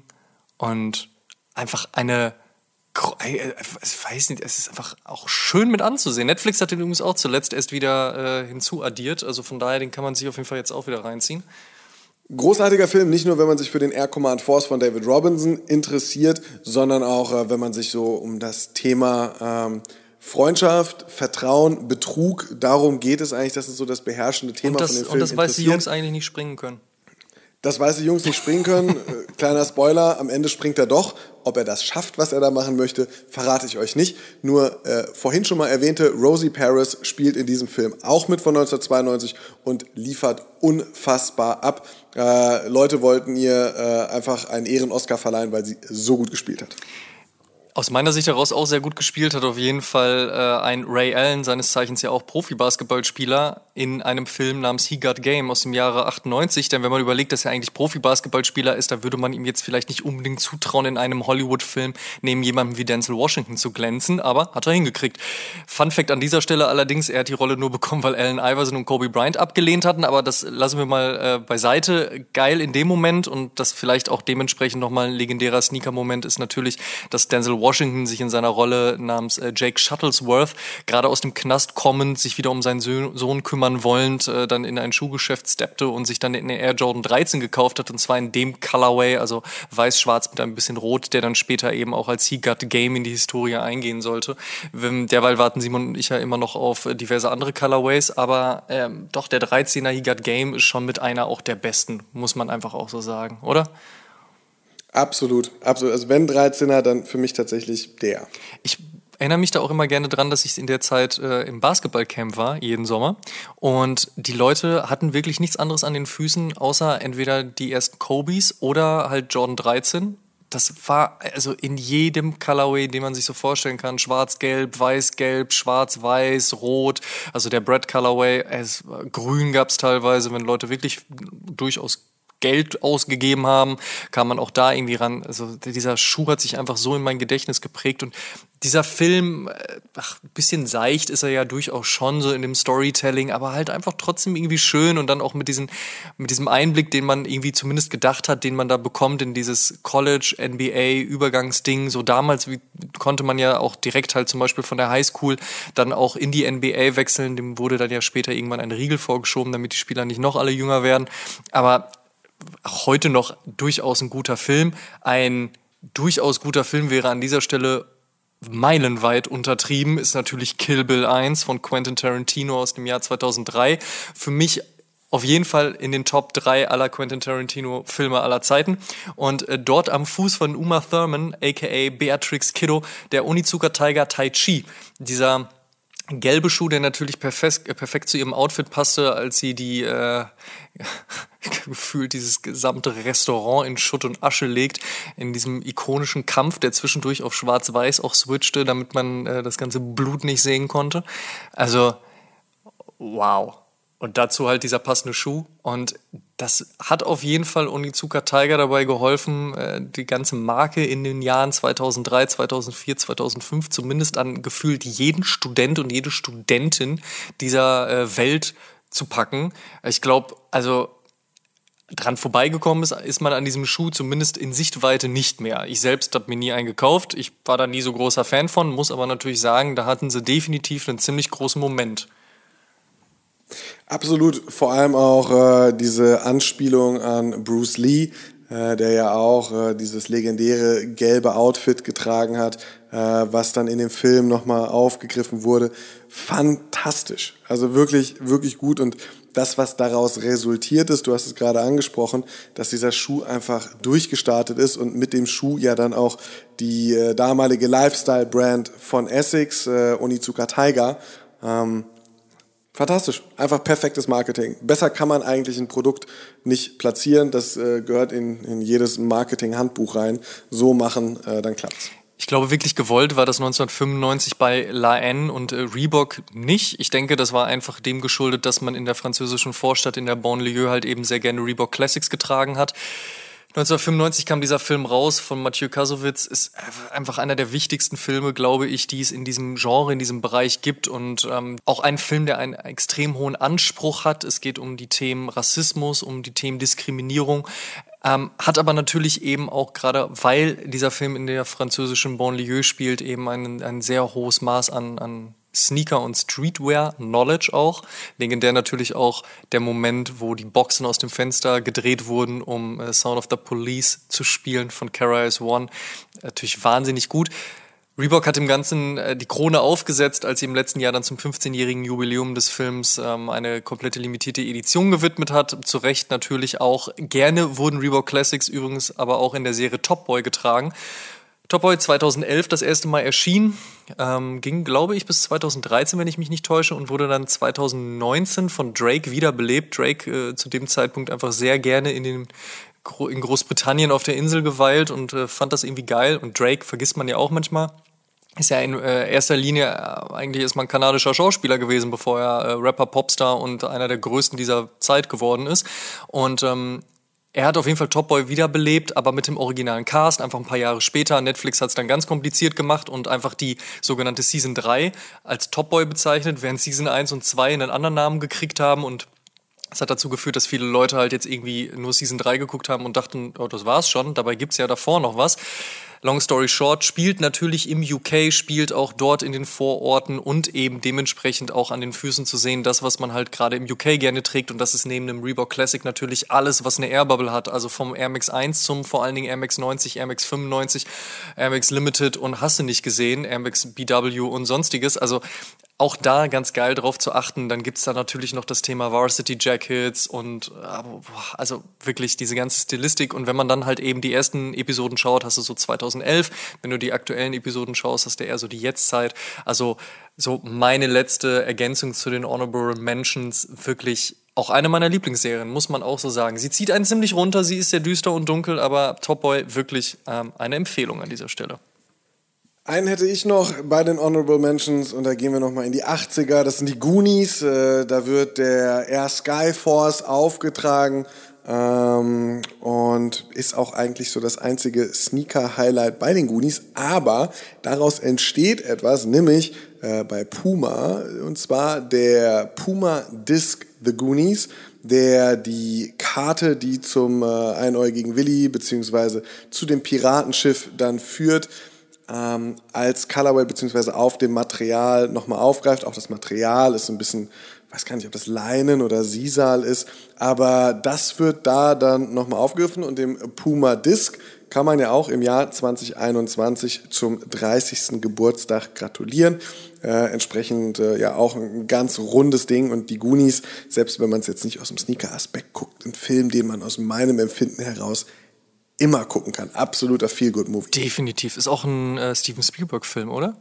und einfach eine, ich weiß nicht, es ist einfach auch schön mit anzusehen. Netflix hat den übrigens auch zuletzt erst wieder äh, hinzuaddiert, also von daher, den kann man sich auf jeden Fall jetzt auch wieder reinziehen. Großartiger Film, nicht nur wenn man sich für den Air Command Force von David Robinson interessiert, sondern auch äh, wenn man sich so um das Thema ähm, Freundschaft, Vertrauen, Betrug, darum geht es eigentlich, das ist so das beherrschende Thema und das, von dem Film. Und das weiß die Jungs eigentlich nicht springen können. Das weiß die Jungs nicht springen können. Kleiner Spoiler, am Ende springt er doch. Ob er das schafft, was er da machen möchte, verrate ich euch nicht. Nur äh, vorhin schon mal erwähnte Rosie Paris spielt in diesem Film auch mit von neunzehnhundertzweiundneunzig und liefert unfassbar ab. Äh, Leute wollten ihr äh, einfach einen Ehren-Oscar verleihen, weil sie so gut gespielt hat. Aus meiner Sicht heraus auch sehr gut gespielt hat auf jeden Fall äh, ein Ray Allen, seines Zeichens ja auch Profi-Basketballspieler, in einem Film namens He Got Game aus dem Jahre achtundneunzig. Denn wenn man überlegt, dass er eigentlich Profi-Basketballspieler ist, dann würde man ihm jetzt vielleicht nicht unbedingt zutrauen, in einem Hollywood-Film neben jemandem wie Denzel Washington zu glänzen, aber hat er hingekriegt. Fun Fact an dieser Stelle allerdings, er hat die Rolle nur bekommen, weil Allen Iverson und Kobe Bryant abgelehnt hatten, aber das lassen wir mal äh, beiseite. Geil in dem Moment und das vielleicht auch dementsprechend nochmal ein legendärer Sneaker-Moment ist natürlich, dass Denzel Washington sich in seiner Rolle namens äh, Jake Shuttlesworth, gerade aus dem Knast kommend, sich wieder um seinen Sohn, Sohn kümmern wollend, äh, dann in ein Schuhgeschäft steppte und sich dann in den Air Jordan dreizehn gekauft hat, und zwar in dem Colorway, also weiß-schwarz mit ein bisschen rot, der dann später eben auch als He Got Game in die Historie eingehen sollte. Derweil warten Simon und ich ja immer noch auf diverse andere Colorways, aber ähm, doch, der dreizehner He Got Game ist schon mit einer auch der besten, muss man einfach auch so sagen, oder? Absolut, absolut. Also wenn dreizehner, dann für mich tatsächlich der. Ich erinnere mich da auch immer gerne dran, dass ich in der Zeit äh, im Basketballcamp war, jeden Sommer. Und die Leute hatten wirklich nichts anderes an den Füßen, außer entweder die ersten Kobes oder halt Jordan dreizehn. Das war also in jedem Colorway, den man sich so vorstellen kann. Schwarz-Gelb, Weiß-Gelb, Schwarz-Weiß, Rot. Also der Brad Colorway, es, grün gab es teilweise, wenn Leute wirklich durchaus Geld ausgegeben haben, kam man auch da irgendwie ran. Also dieser Schuh hat sich einfach so in mein Gedächtnis geprägt und dieser Film, ach, ein bisschen seicht ist er ja durchaus schon so in dem Storytelling, aber halt einfach trotzdem irgendwie schön und dann auch mit, diesen, mit diesem Einblick, den man irgendwie zumindest gedacht hat, den man da bekommt in dieses College-N B A-Übergangsding. So damals wie, konnte man ja auch direkt halt zum Beispiel von der Highschool dann auch in die N B A wechseln. Dem wurde dann ja später irgendwann ein Riegel vorgeschoben, damit die Spieler nicht noch alle jünger werden. Aber auch heute noch durchaus ein guter Film. Ein durchaus guter Film wäre an dieser Stelle meilenweit untertrieben, ist natürlich Kill Bill eins von Quentin Tarantino aus dem Jahr zweitausenddrei. Für mich auf jeden Fall in den Top drei aller Quentin Tarantino-Filme aller Zeiten. Und äh, dort am Fuß von Uma Thurman, aka Beatrix Kiddo, der Onizuka Tiger Tai Chi. Dieser gelbe Schuh, der natürlich perfekt, perfekt zu ihrem Outfit passte, als sie die äh, gefühlt dieses gesamte Restaurant in Schutt und Asche legt, in diesem ikonischen Kampf, der zwischendurch auf Schwarz-Weiß auch switchte, damit man äh, das ganze Blut nicht sehen konnte. Also, wow. Und dazu halt dieser passende Schuh. Und das hat auf jeden Fall Onizuka Tiger dabei geholfen, die ganze Marke in den Jahren zweitausenddrei, zweitausendvier, zweitausendfünf zumindest an gefühlt jeden Student und jede Studentin dieser Welt zu packen. Ich glaube, also dran vorbeigekommen ist, ist man an diesem Schuh zumindest in Sichtweite nicht mehr. Ich selbst habe mir nie einen gekauft. Ich war da nie so großer Fan von, muss aber natürlich sagen, da hatten sie definitiv einen ziemlich großen Moment. Absolut, vor allem auch äh, diese Anspielung an Bruce Lee, äh, der ja auch äh, dieses legendäre gelbe Outfit getragen hat, äh, was dann in dem Film nochmal aufgegriffen wurde. Fantastisch, also wirklich, wirklich gut. Und das, was daraus resultiert ist, du hast es gerade angesprochen, dass dieser Schuh einfach durchgestartet ist und mit dem Schuh ja dann auch die äh, damalige Lifestyle-Brand von Essex, äh, Onizuka Tiger, ähm, fantastisch, einfach perfektes Marketing. Besser kann man eigentlich ein Produkt nicht platzieren, das äh, gehört in, in jedes Marketing-Handbuch rein. So machen, äh, dann klappt's. Ich glaube, wirklich gewollt war das neunzehnhundertfünfundneunzig bei La N und äh, Reebok nicht. Ich denke, das war einfach dem geschuldet, dass man in der französischen Vorstadt, in der Banlieue halt eben sehr gerne Reebok Classics getragen hat. neunzehnhundertfünfundneunzig kam dieser Film raus von Mathieu Kassovitz, ist einfach einer der wichtigsten Filme, glaube ich, die es in diesem Genre, in diesem Bereich gibt und ähm, auch ein Film, der einen extrem hohen Anspruch hat. Es geht um die Themen Rassismus, um die Themen Diskriminierung, ähm, hat aber natürlich eben auch gerade, weil dieser Film in der französischen Banlieue spielt, eben ein, ein sehr hohes Maß an, an Sneaker- und Streetwear-Knowledge auch. Legendär natürlich auch der Moment, wo die Boxen aus dem Fenster gedreht wurden, um äh, Sound of the Police zu spielen von K R S One. Natürlich wahnsinnig gut. Reebok hat dem Ganzen äh, die Krone aufgesetzt, als sie im letzten Jahr dann zum fünfzehnjährigen Jubiläum des Films ähm, eine komplette limitierte Edition gewidmet hat. Zu Recht natürlich auch. Gerne wurden Reebok Classics übrigens aber auch in der Serie Top Boy getragen. Top Boy zweitausendelf das erste Mal erschien, ähm, ging, glaube ich, bis zweitausenddreizehn, wenn ich mich nicht täusche, und wurde dann zweitausendneunzehn von Drake wiederbelebt. Drake äh, zu dem Zeitpunkt einfach sehr gerne in den in Großbritannien auf der Insel geweilt und äh, fand das irgendwie geil. Und Drake vergisst man ja auch manchmal. Ist ja in äh, erster Linie, äh, eigentlich ist man kanadischer Schauspieler gewesen, bevor er äh, Rapper, Popstar und einer der größten dieser Zeit geworden ist. Und ähm, er hat auf jeden Fall Top Boy wiederbelebt, aber mit dem originalen Cast, einfach ein paar Jahre später. Netflix hat es dann ganz kompliziert gemacht und einfach die sogenannte Season drei als Top Boy bezeichnet, während Season eins und zwei einen anderen Namen gekriegt haben. Und das hat dazu geführt, dass viele Leute halt jetzt irgendwie nur Season drei geguckt haben und dachten, oh, das war's schon. Dabei gibt's ja davor noch was. Long story short, spielt natürlich im U K, spielt auch dort in den Vororten und eben dementsprechend auch an den Füßen zu sehen, das, was man halt gerade im U K gerne trägt. Und das ist neben dem Reebok Classic natürlich alles, was eine Air Bubble hat. Also vom Air Max eins zum vor allen Dingen Air Max neunzig, Air Max fünfundneunzig, Air Max Limited und hast du nicht gesehen, Air Max B W und sonstiges. Also auch da ganz geil drauf zu achten. Dann gibt's da natürlich noch das Thema Varsity Jackets und also wirklich diese ganze Stilistik. Und wenn man dann halt eben die ersten Episoden schaut, hast du so zweitausendelf. Wenn du die aktuellen Episoden schaust, hast du eher so die Jetztzeit. Also so meine letzte Ergänzung zu den Honorable Mentions, wirklich auch eine meiner Lieblingsserien, muss man auch so sagen. Sie zieht einen ziemlich runter, sie ist sehr düster und dunkel, aber Top Boy wirklich ähm, eine Empfehlung an dieser Stelle. Einen hätte ich noch bei den Honorable Mentions und da gehen wir nochmal in die achtziger. Das sind die Goonies. Äh, da wird der Air Skyforce aufgetragen ähm, und ist auch eigentlich so das einzige Sneaker-Highlight bei den Goonies. Aber daraus entsteht etwas, nämlich äh, bei Puma, und zwar der Puma Disc The Goonies, der die Karte, die zum äh, einäugigen Willi beziehungsweise zu dem Piratenschiff dann führt, Ähm, als Colorway beziehungsweise auf dem Material nochmal aufgreift. Auch das Material ist so ein bisschen, weiß gar nicht, ob das Leinen oder Sisal ist, aber das wird da dann nochmal aufgegriffen und dem Puma Disc kann man ja auch im Jahr zwanzig einundzwanzig zum dreißigsten Geburtstag gratulieren. Äh, entsprechend äh, ja auch ein ganz rundes Ding und die Goonies, selbst wenn man es jetzt nicht aus dem Sneaker-Aspekt guckt, ein Film, den man aus meinem Empfinden heraus immer gucken kann. Absoluter Feel-Good-Movie. Definitiv. Ist auch ein äh, Steven Spielberg-Film, oder?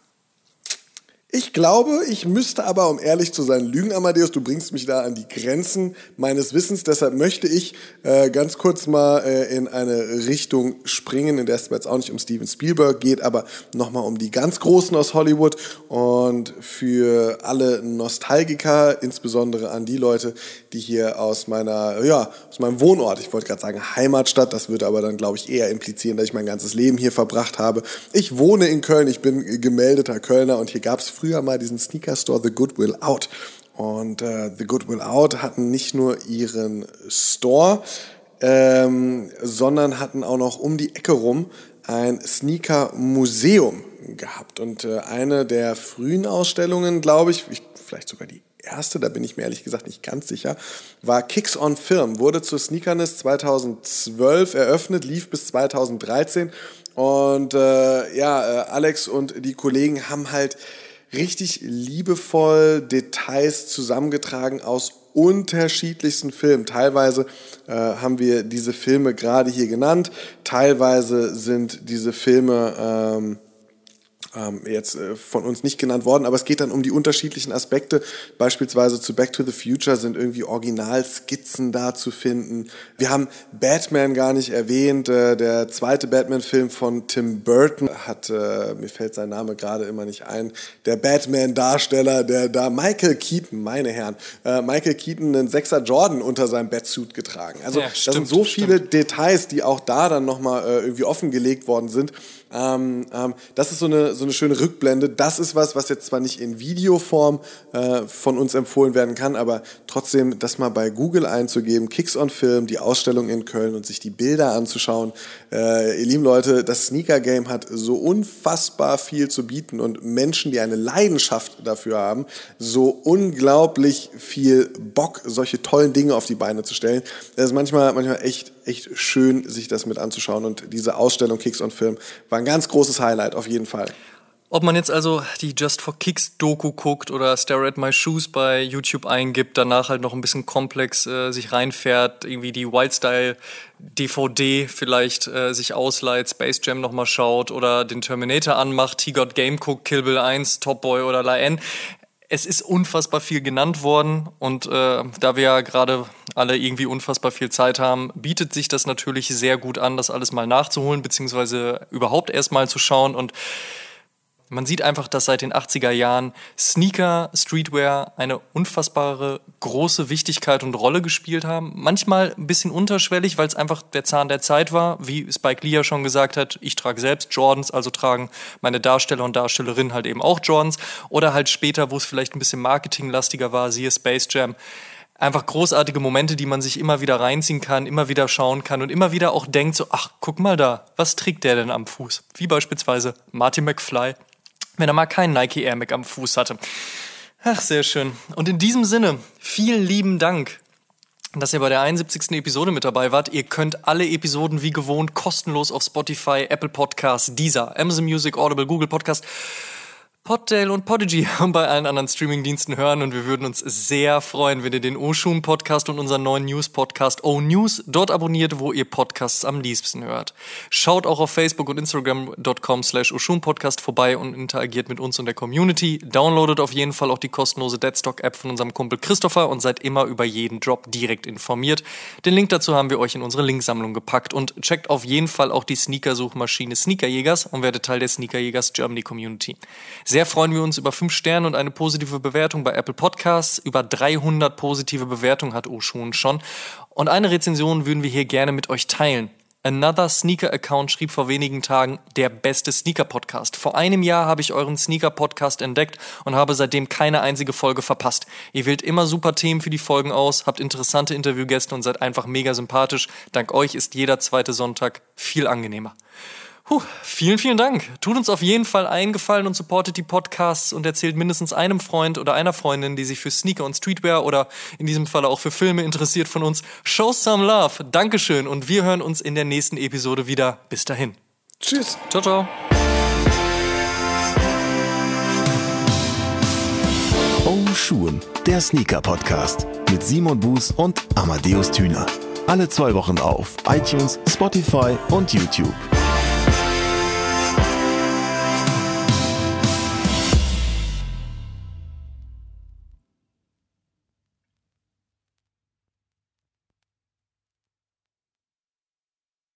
Ich glaube, ich müsste aber, um ehrlich zu sein, lügen, Amadeus. Du bringst mich da an die Grenzen meines Wissens. Deshalb möchte ich äh, ganz kurz mal äh, in eine Richtung springen, in der es jetzt auch nicht um Steven Spielberg geht, aber nochmal um die ganz Großen aus Hollywood. Und für alle Nostalgiker, insbesondere an die Leute, die hier aus meiner, ja, aus meinem Wohnort, ich wollte gerade sagen Heimatstadt, das würde aber dann, glaube ich, eher implizieren, dass ich mein ganzes Leben hier verbracht habe. Ich wohne in Köln, ich bin gemeldeter Kölner und hier gab es früher mal diesen Sneaker-Store The Goodwill Out. Und äh, The Goodwill Out hatten nicht nur ihren Store, ähm, sondern hatten auch noch um die Ecke rum ein Sneaker-Museum gehabt. Und äh, eine der frühen Ausstellungen, glaube ich, ich, vielleicht sogar die erste, da bin ich mir ehrlich gesagt nicht ganz sicher, war Kicks on Film, wurde zur Sneakerness zweitausendzwölf eröffnet, lief bis zweitausenddreizehn. Und äh, ja, äh, Alex und die Kollegen haben halt richtig liebevoll Details zusammengetragen aus unterschiedlichsten Filmen. Teilweise äh, haben wir diese Filme gerade hier genannt, teilweise sind diese Filme ähm, ähm, jetzt äh, von uns nicht genannt worden, aber es geht dann um die unterschiedlichen Aspekte. Beispielsweise zu Back to the Future sind irgendwie Originalskizzen da zu finden. Wir haben Batman gar nicht erwähnt. Äh, der zweite Batman-Film von Tim Burton hat, äh, mir fällt sein Name gerade immer nicht ein, der Batman-Darsteller, der da Michael Keaton, meine Herren, äh, Michael Keaton einen Sechser Jordan unter seinem Batsuit getragen. Also ja, da stimmt, sind so stimmt. viele Details, die auch da dann nochmal äh, irgendwie offengelegt worden sind. Ähm, ähm, das ist so eine, so eine schöne Rückblende. Das ist was, was jetzt zwar nicht in Videoform äh, von uns empfohlen werden kann, aber trotzdem das mal bei Google einzugeben, Kicks on Film, die Ausstellung in Köln und sich die Bilder anzuschauen. Äh, ihr lieben Leute, das Sneaker-Game hat so unfassbar viel zu bieten und Menschen, die eine Leidenschaft dafür haben, so unglaublich viel Bock, solche tollen Dinge auf die Beine zu stellen. Das ist manchmal, manchmal echt echt schön, sich das mit anzuschauen. Und diese Ausstellung Kicks on Film war ein ganz großes Highlight, auf jeden Fall. Ob man jetzt also die Just for Kicks Doku guckt oder Stare at My Shoes bei YouTube eingibt, danach halt noch ein bisschen komplex äh, sich reinfährt, irgendwie die Wildstyle D V D vielleicht äh, sich ausleiht, Space Jam nochmal schaut oder den Terminator anmacht, He Got Game guckt, Kill Bill eins, Top Boy oder La N. Es ist unfassbar viel genannt worden und äh, da wir ja gerade alle irgendwie unfassbar viel Zeit haben, bietet sich das natürlich sehr gut an, das alles mal nachzuholen, beziehungsweise überhaupt erst mal zu schauen. Und man sieht einfach, dass seit den achtziger Jahren Sneaker, Streetwear eine unfassbare große Wichtigkeit und Rolle gespielt haben. Manchmal ein bisschen unterschwellig, weil es einfach der Zahn der Zeit war. Wie Spike Lee ja schon gesagt hat, ich trage selbst Jordans, also tragen meine Darsteller und Darstellerinnen halt eben auch Jordans. Oder halt später, wo es vielleicht ein bisschen marketinglastiger war, siehe Space Jam. Einfach großartige Momente, die man sich immer wieder reinziehen kann, immer wieder schauen kann und immer wieder auch denkt so, ach, guck mal da, was trägt der denn am Fuß? Wie beispielsweise Marty McFly, wenn er mal keinen Nike Air Max am Fuß hatte. Ach, sehr schön. Und in diesem Sinne, vielen lieben Dank, dass ihr bei der einundsiebzigsten Episode mit dabei wart. Ihr könnt alle Episoden wie gewohnt kostenlos auf Spotify, Apple Podcasts, Deezer, Amazon Music, Audible, Google Podcast, Podtail und Podigy und bei allen anderen Streamingdiensten hören und wir würden uns sehr freuen, wenn ihr den Oshun Podcast und unseren neuen News-Podcast O-News dort abonniert, wo ihr Podcasts am liebsten hört. Schaut auch auf Facebook und Instagram dot com slash Oshun Podcast vorbei und interagiert mit uns und der Community. Downloadet auf jeden Fall auch die kostenlose Deadstock-App von unserem Kumpel Christopher und seid immer über jeden Drop direkt informiert. Den Link dazu haben wir euch in unsere Linksammlung gepackt und checkt auf jeden Fall auch die Sneaker-Suchmaschine Sneakerjägers und werdet Teil der Sneakerjägers Germany Community. Sehr freuen wir uns über fünf Sterne und eine positive Bewertung bei Apple Podcasts. Über dreihundert positive Bewertungen hat Oshun schon. Und eine Rezension würden wir hier gerne mit euch teilen. Another Sneaker Account schrieb vor wenigen Tagen, der beste Sneaker-Podcast. Vor einem Jahr habe ich euren Sneaker-Podcast entdeckt und habe seitdem keine einzige Folge verpasst. Ihr wählt immer super Themen für die Folgen aus, habt interessante Interviewgäste und seid einfach mega sympathisch. Dank euch ist jeder zweite Sonntag viel angenehmer. Puh, vielen, vielen Dank. Tut uns auf jeden Fall einen Gefallen und supportet die Podcasts und erzählt mindestens einem Freund oder einer Freundin, die sich für Sneaker und Streetwear oder in diesem Fall auch für Filme interessiert von uns. Show some love. Dankeschön und wir hören uns in der nächsten Episode wieder. Bis dahin. Tschüss. Ciao, ciao. Oshun, der Sneaker-Podcast mit Simon Buß und Amadeus Thüner. Alle zwei Wochen auf iTunes, Spotify und YouTube.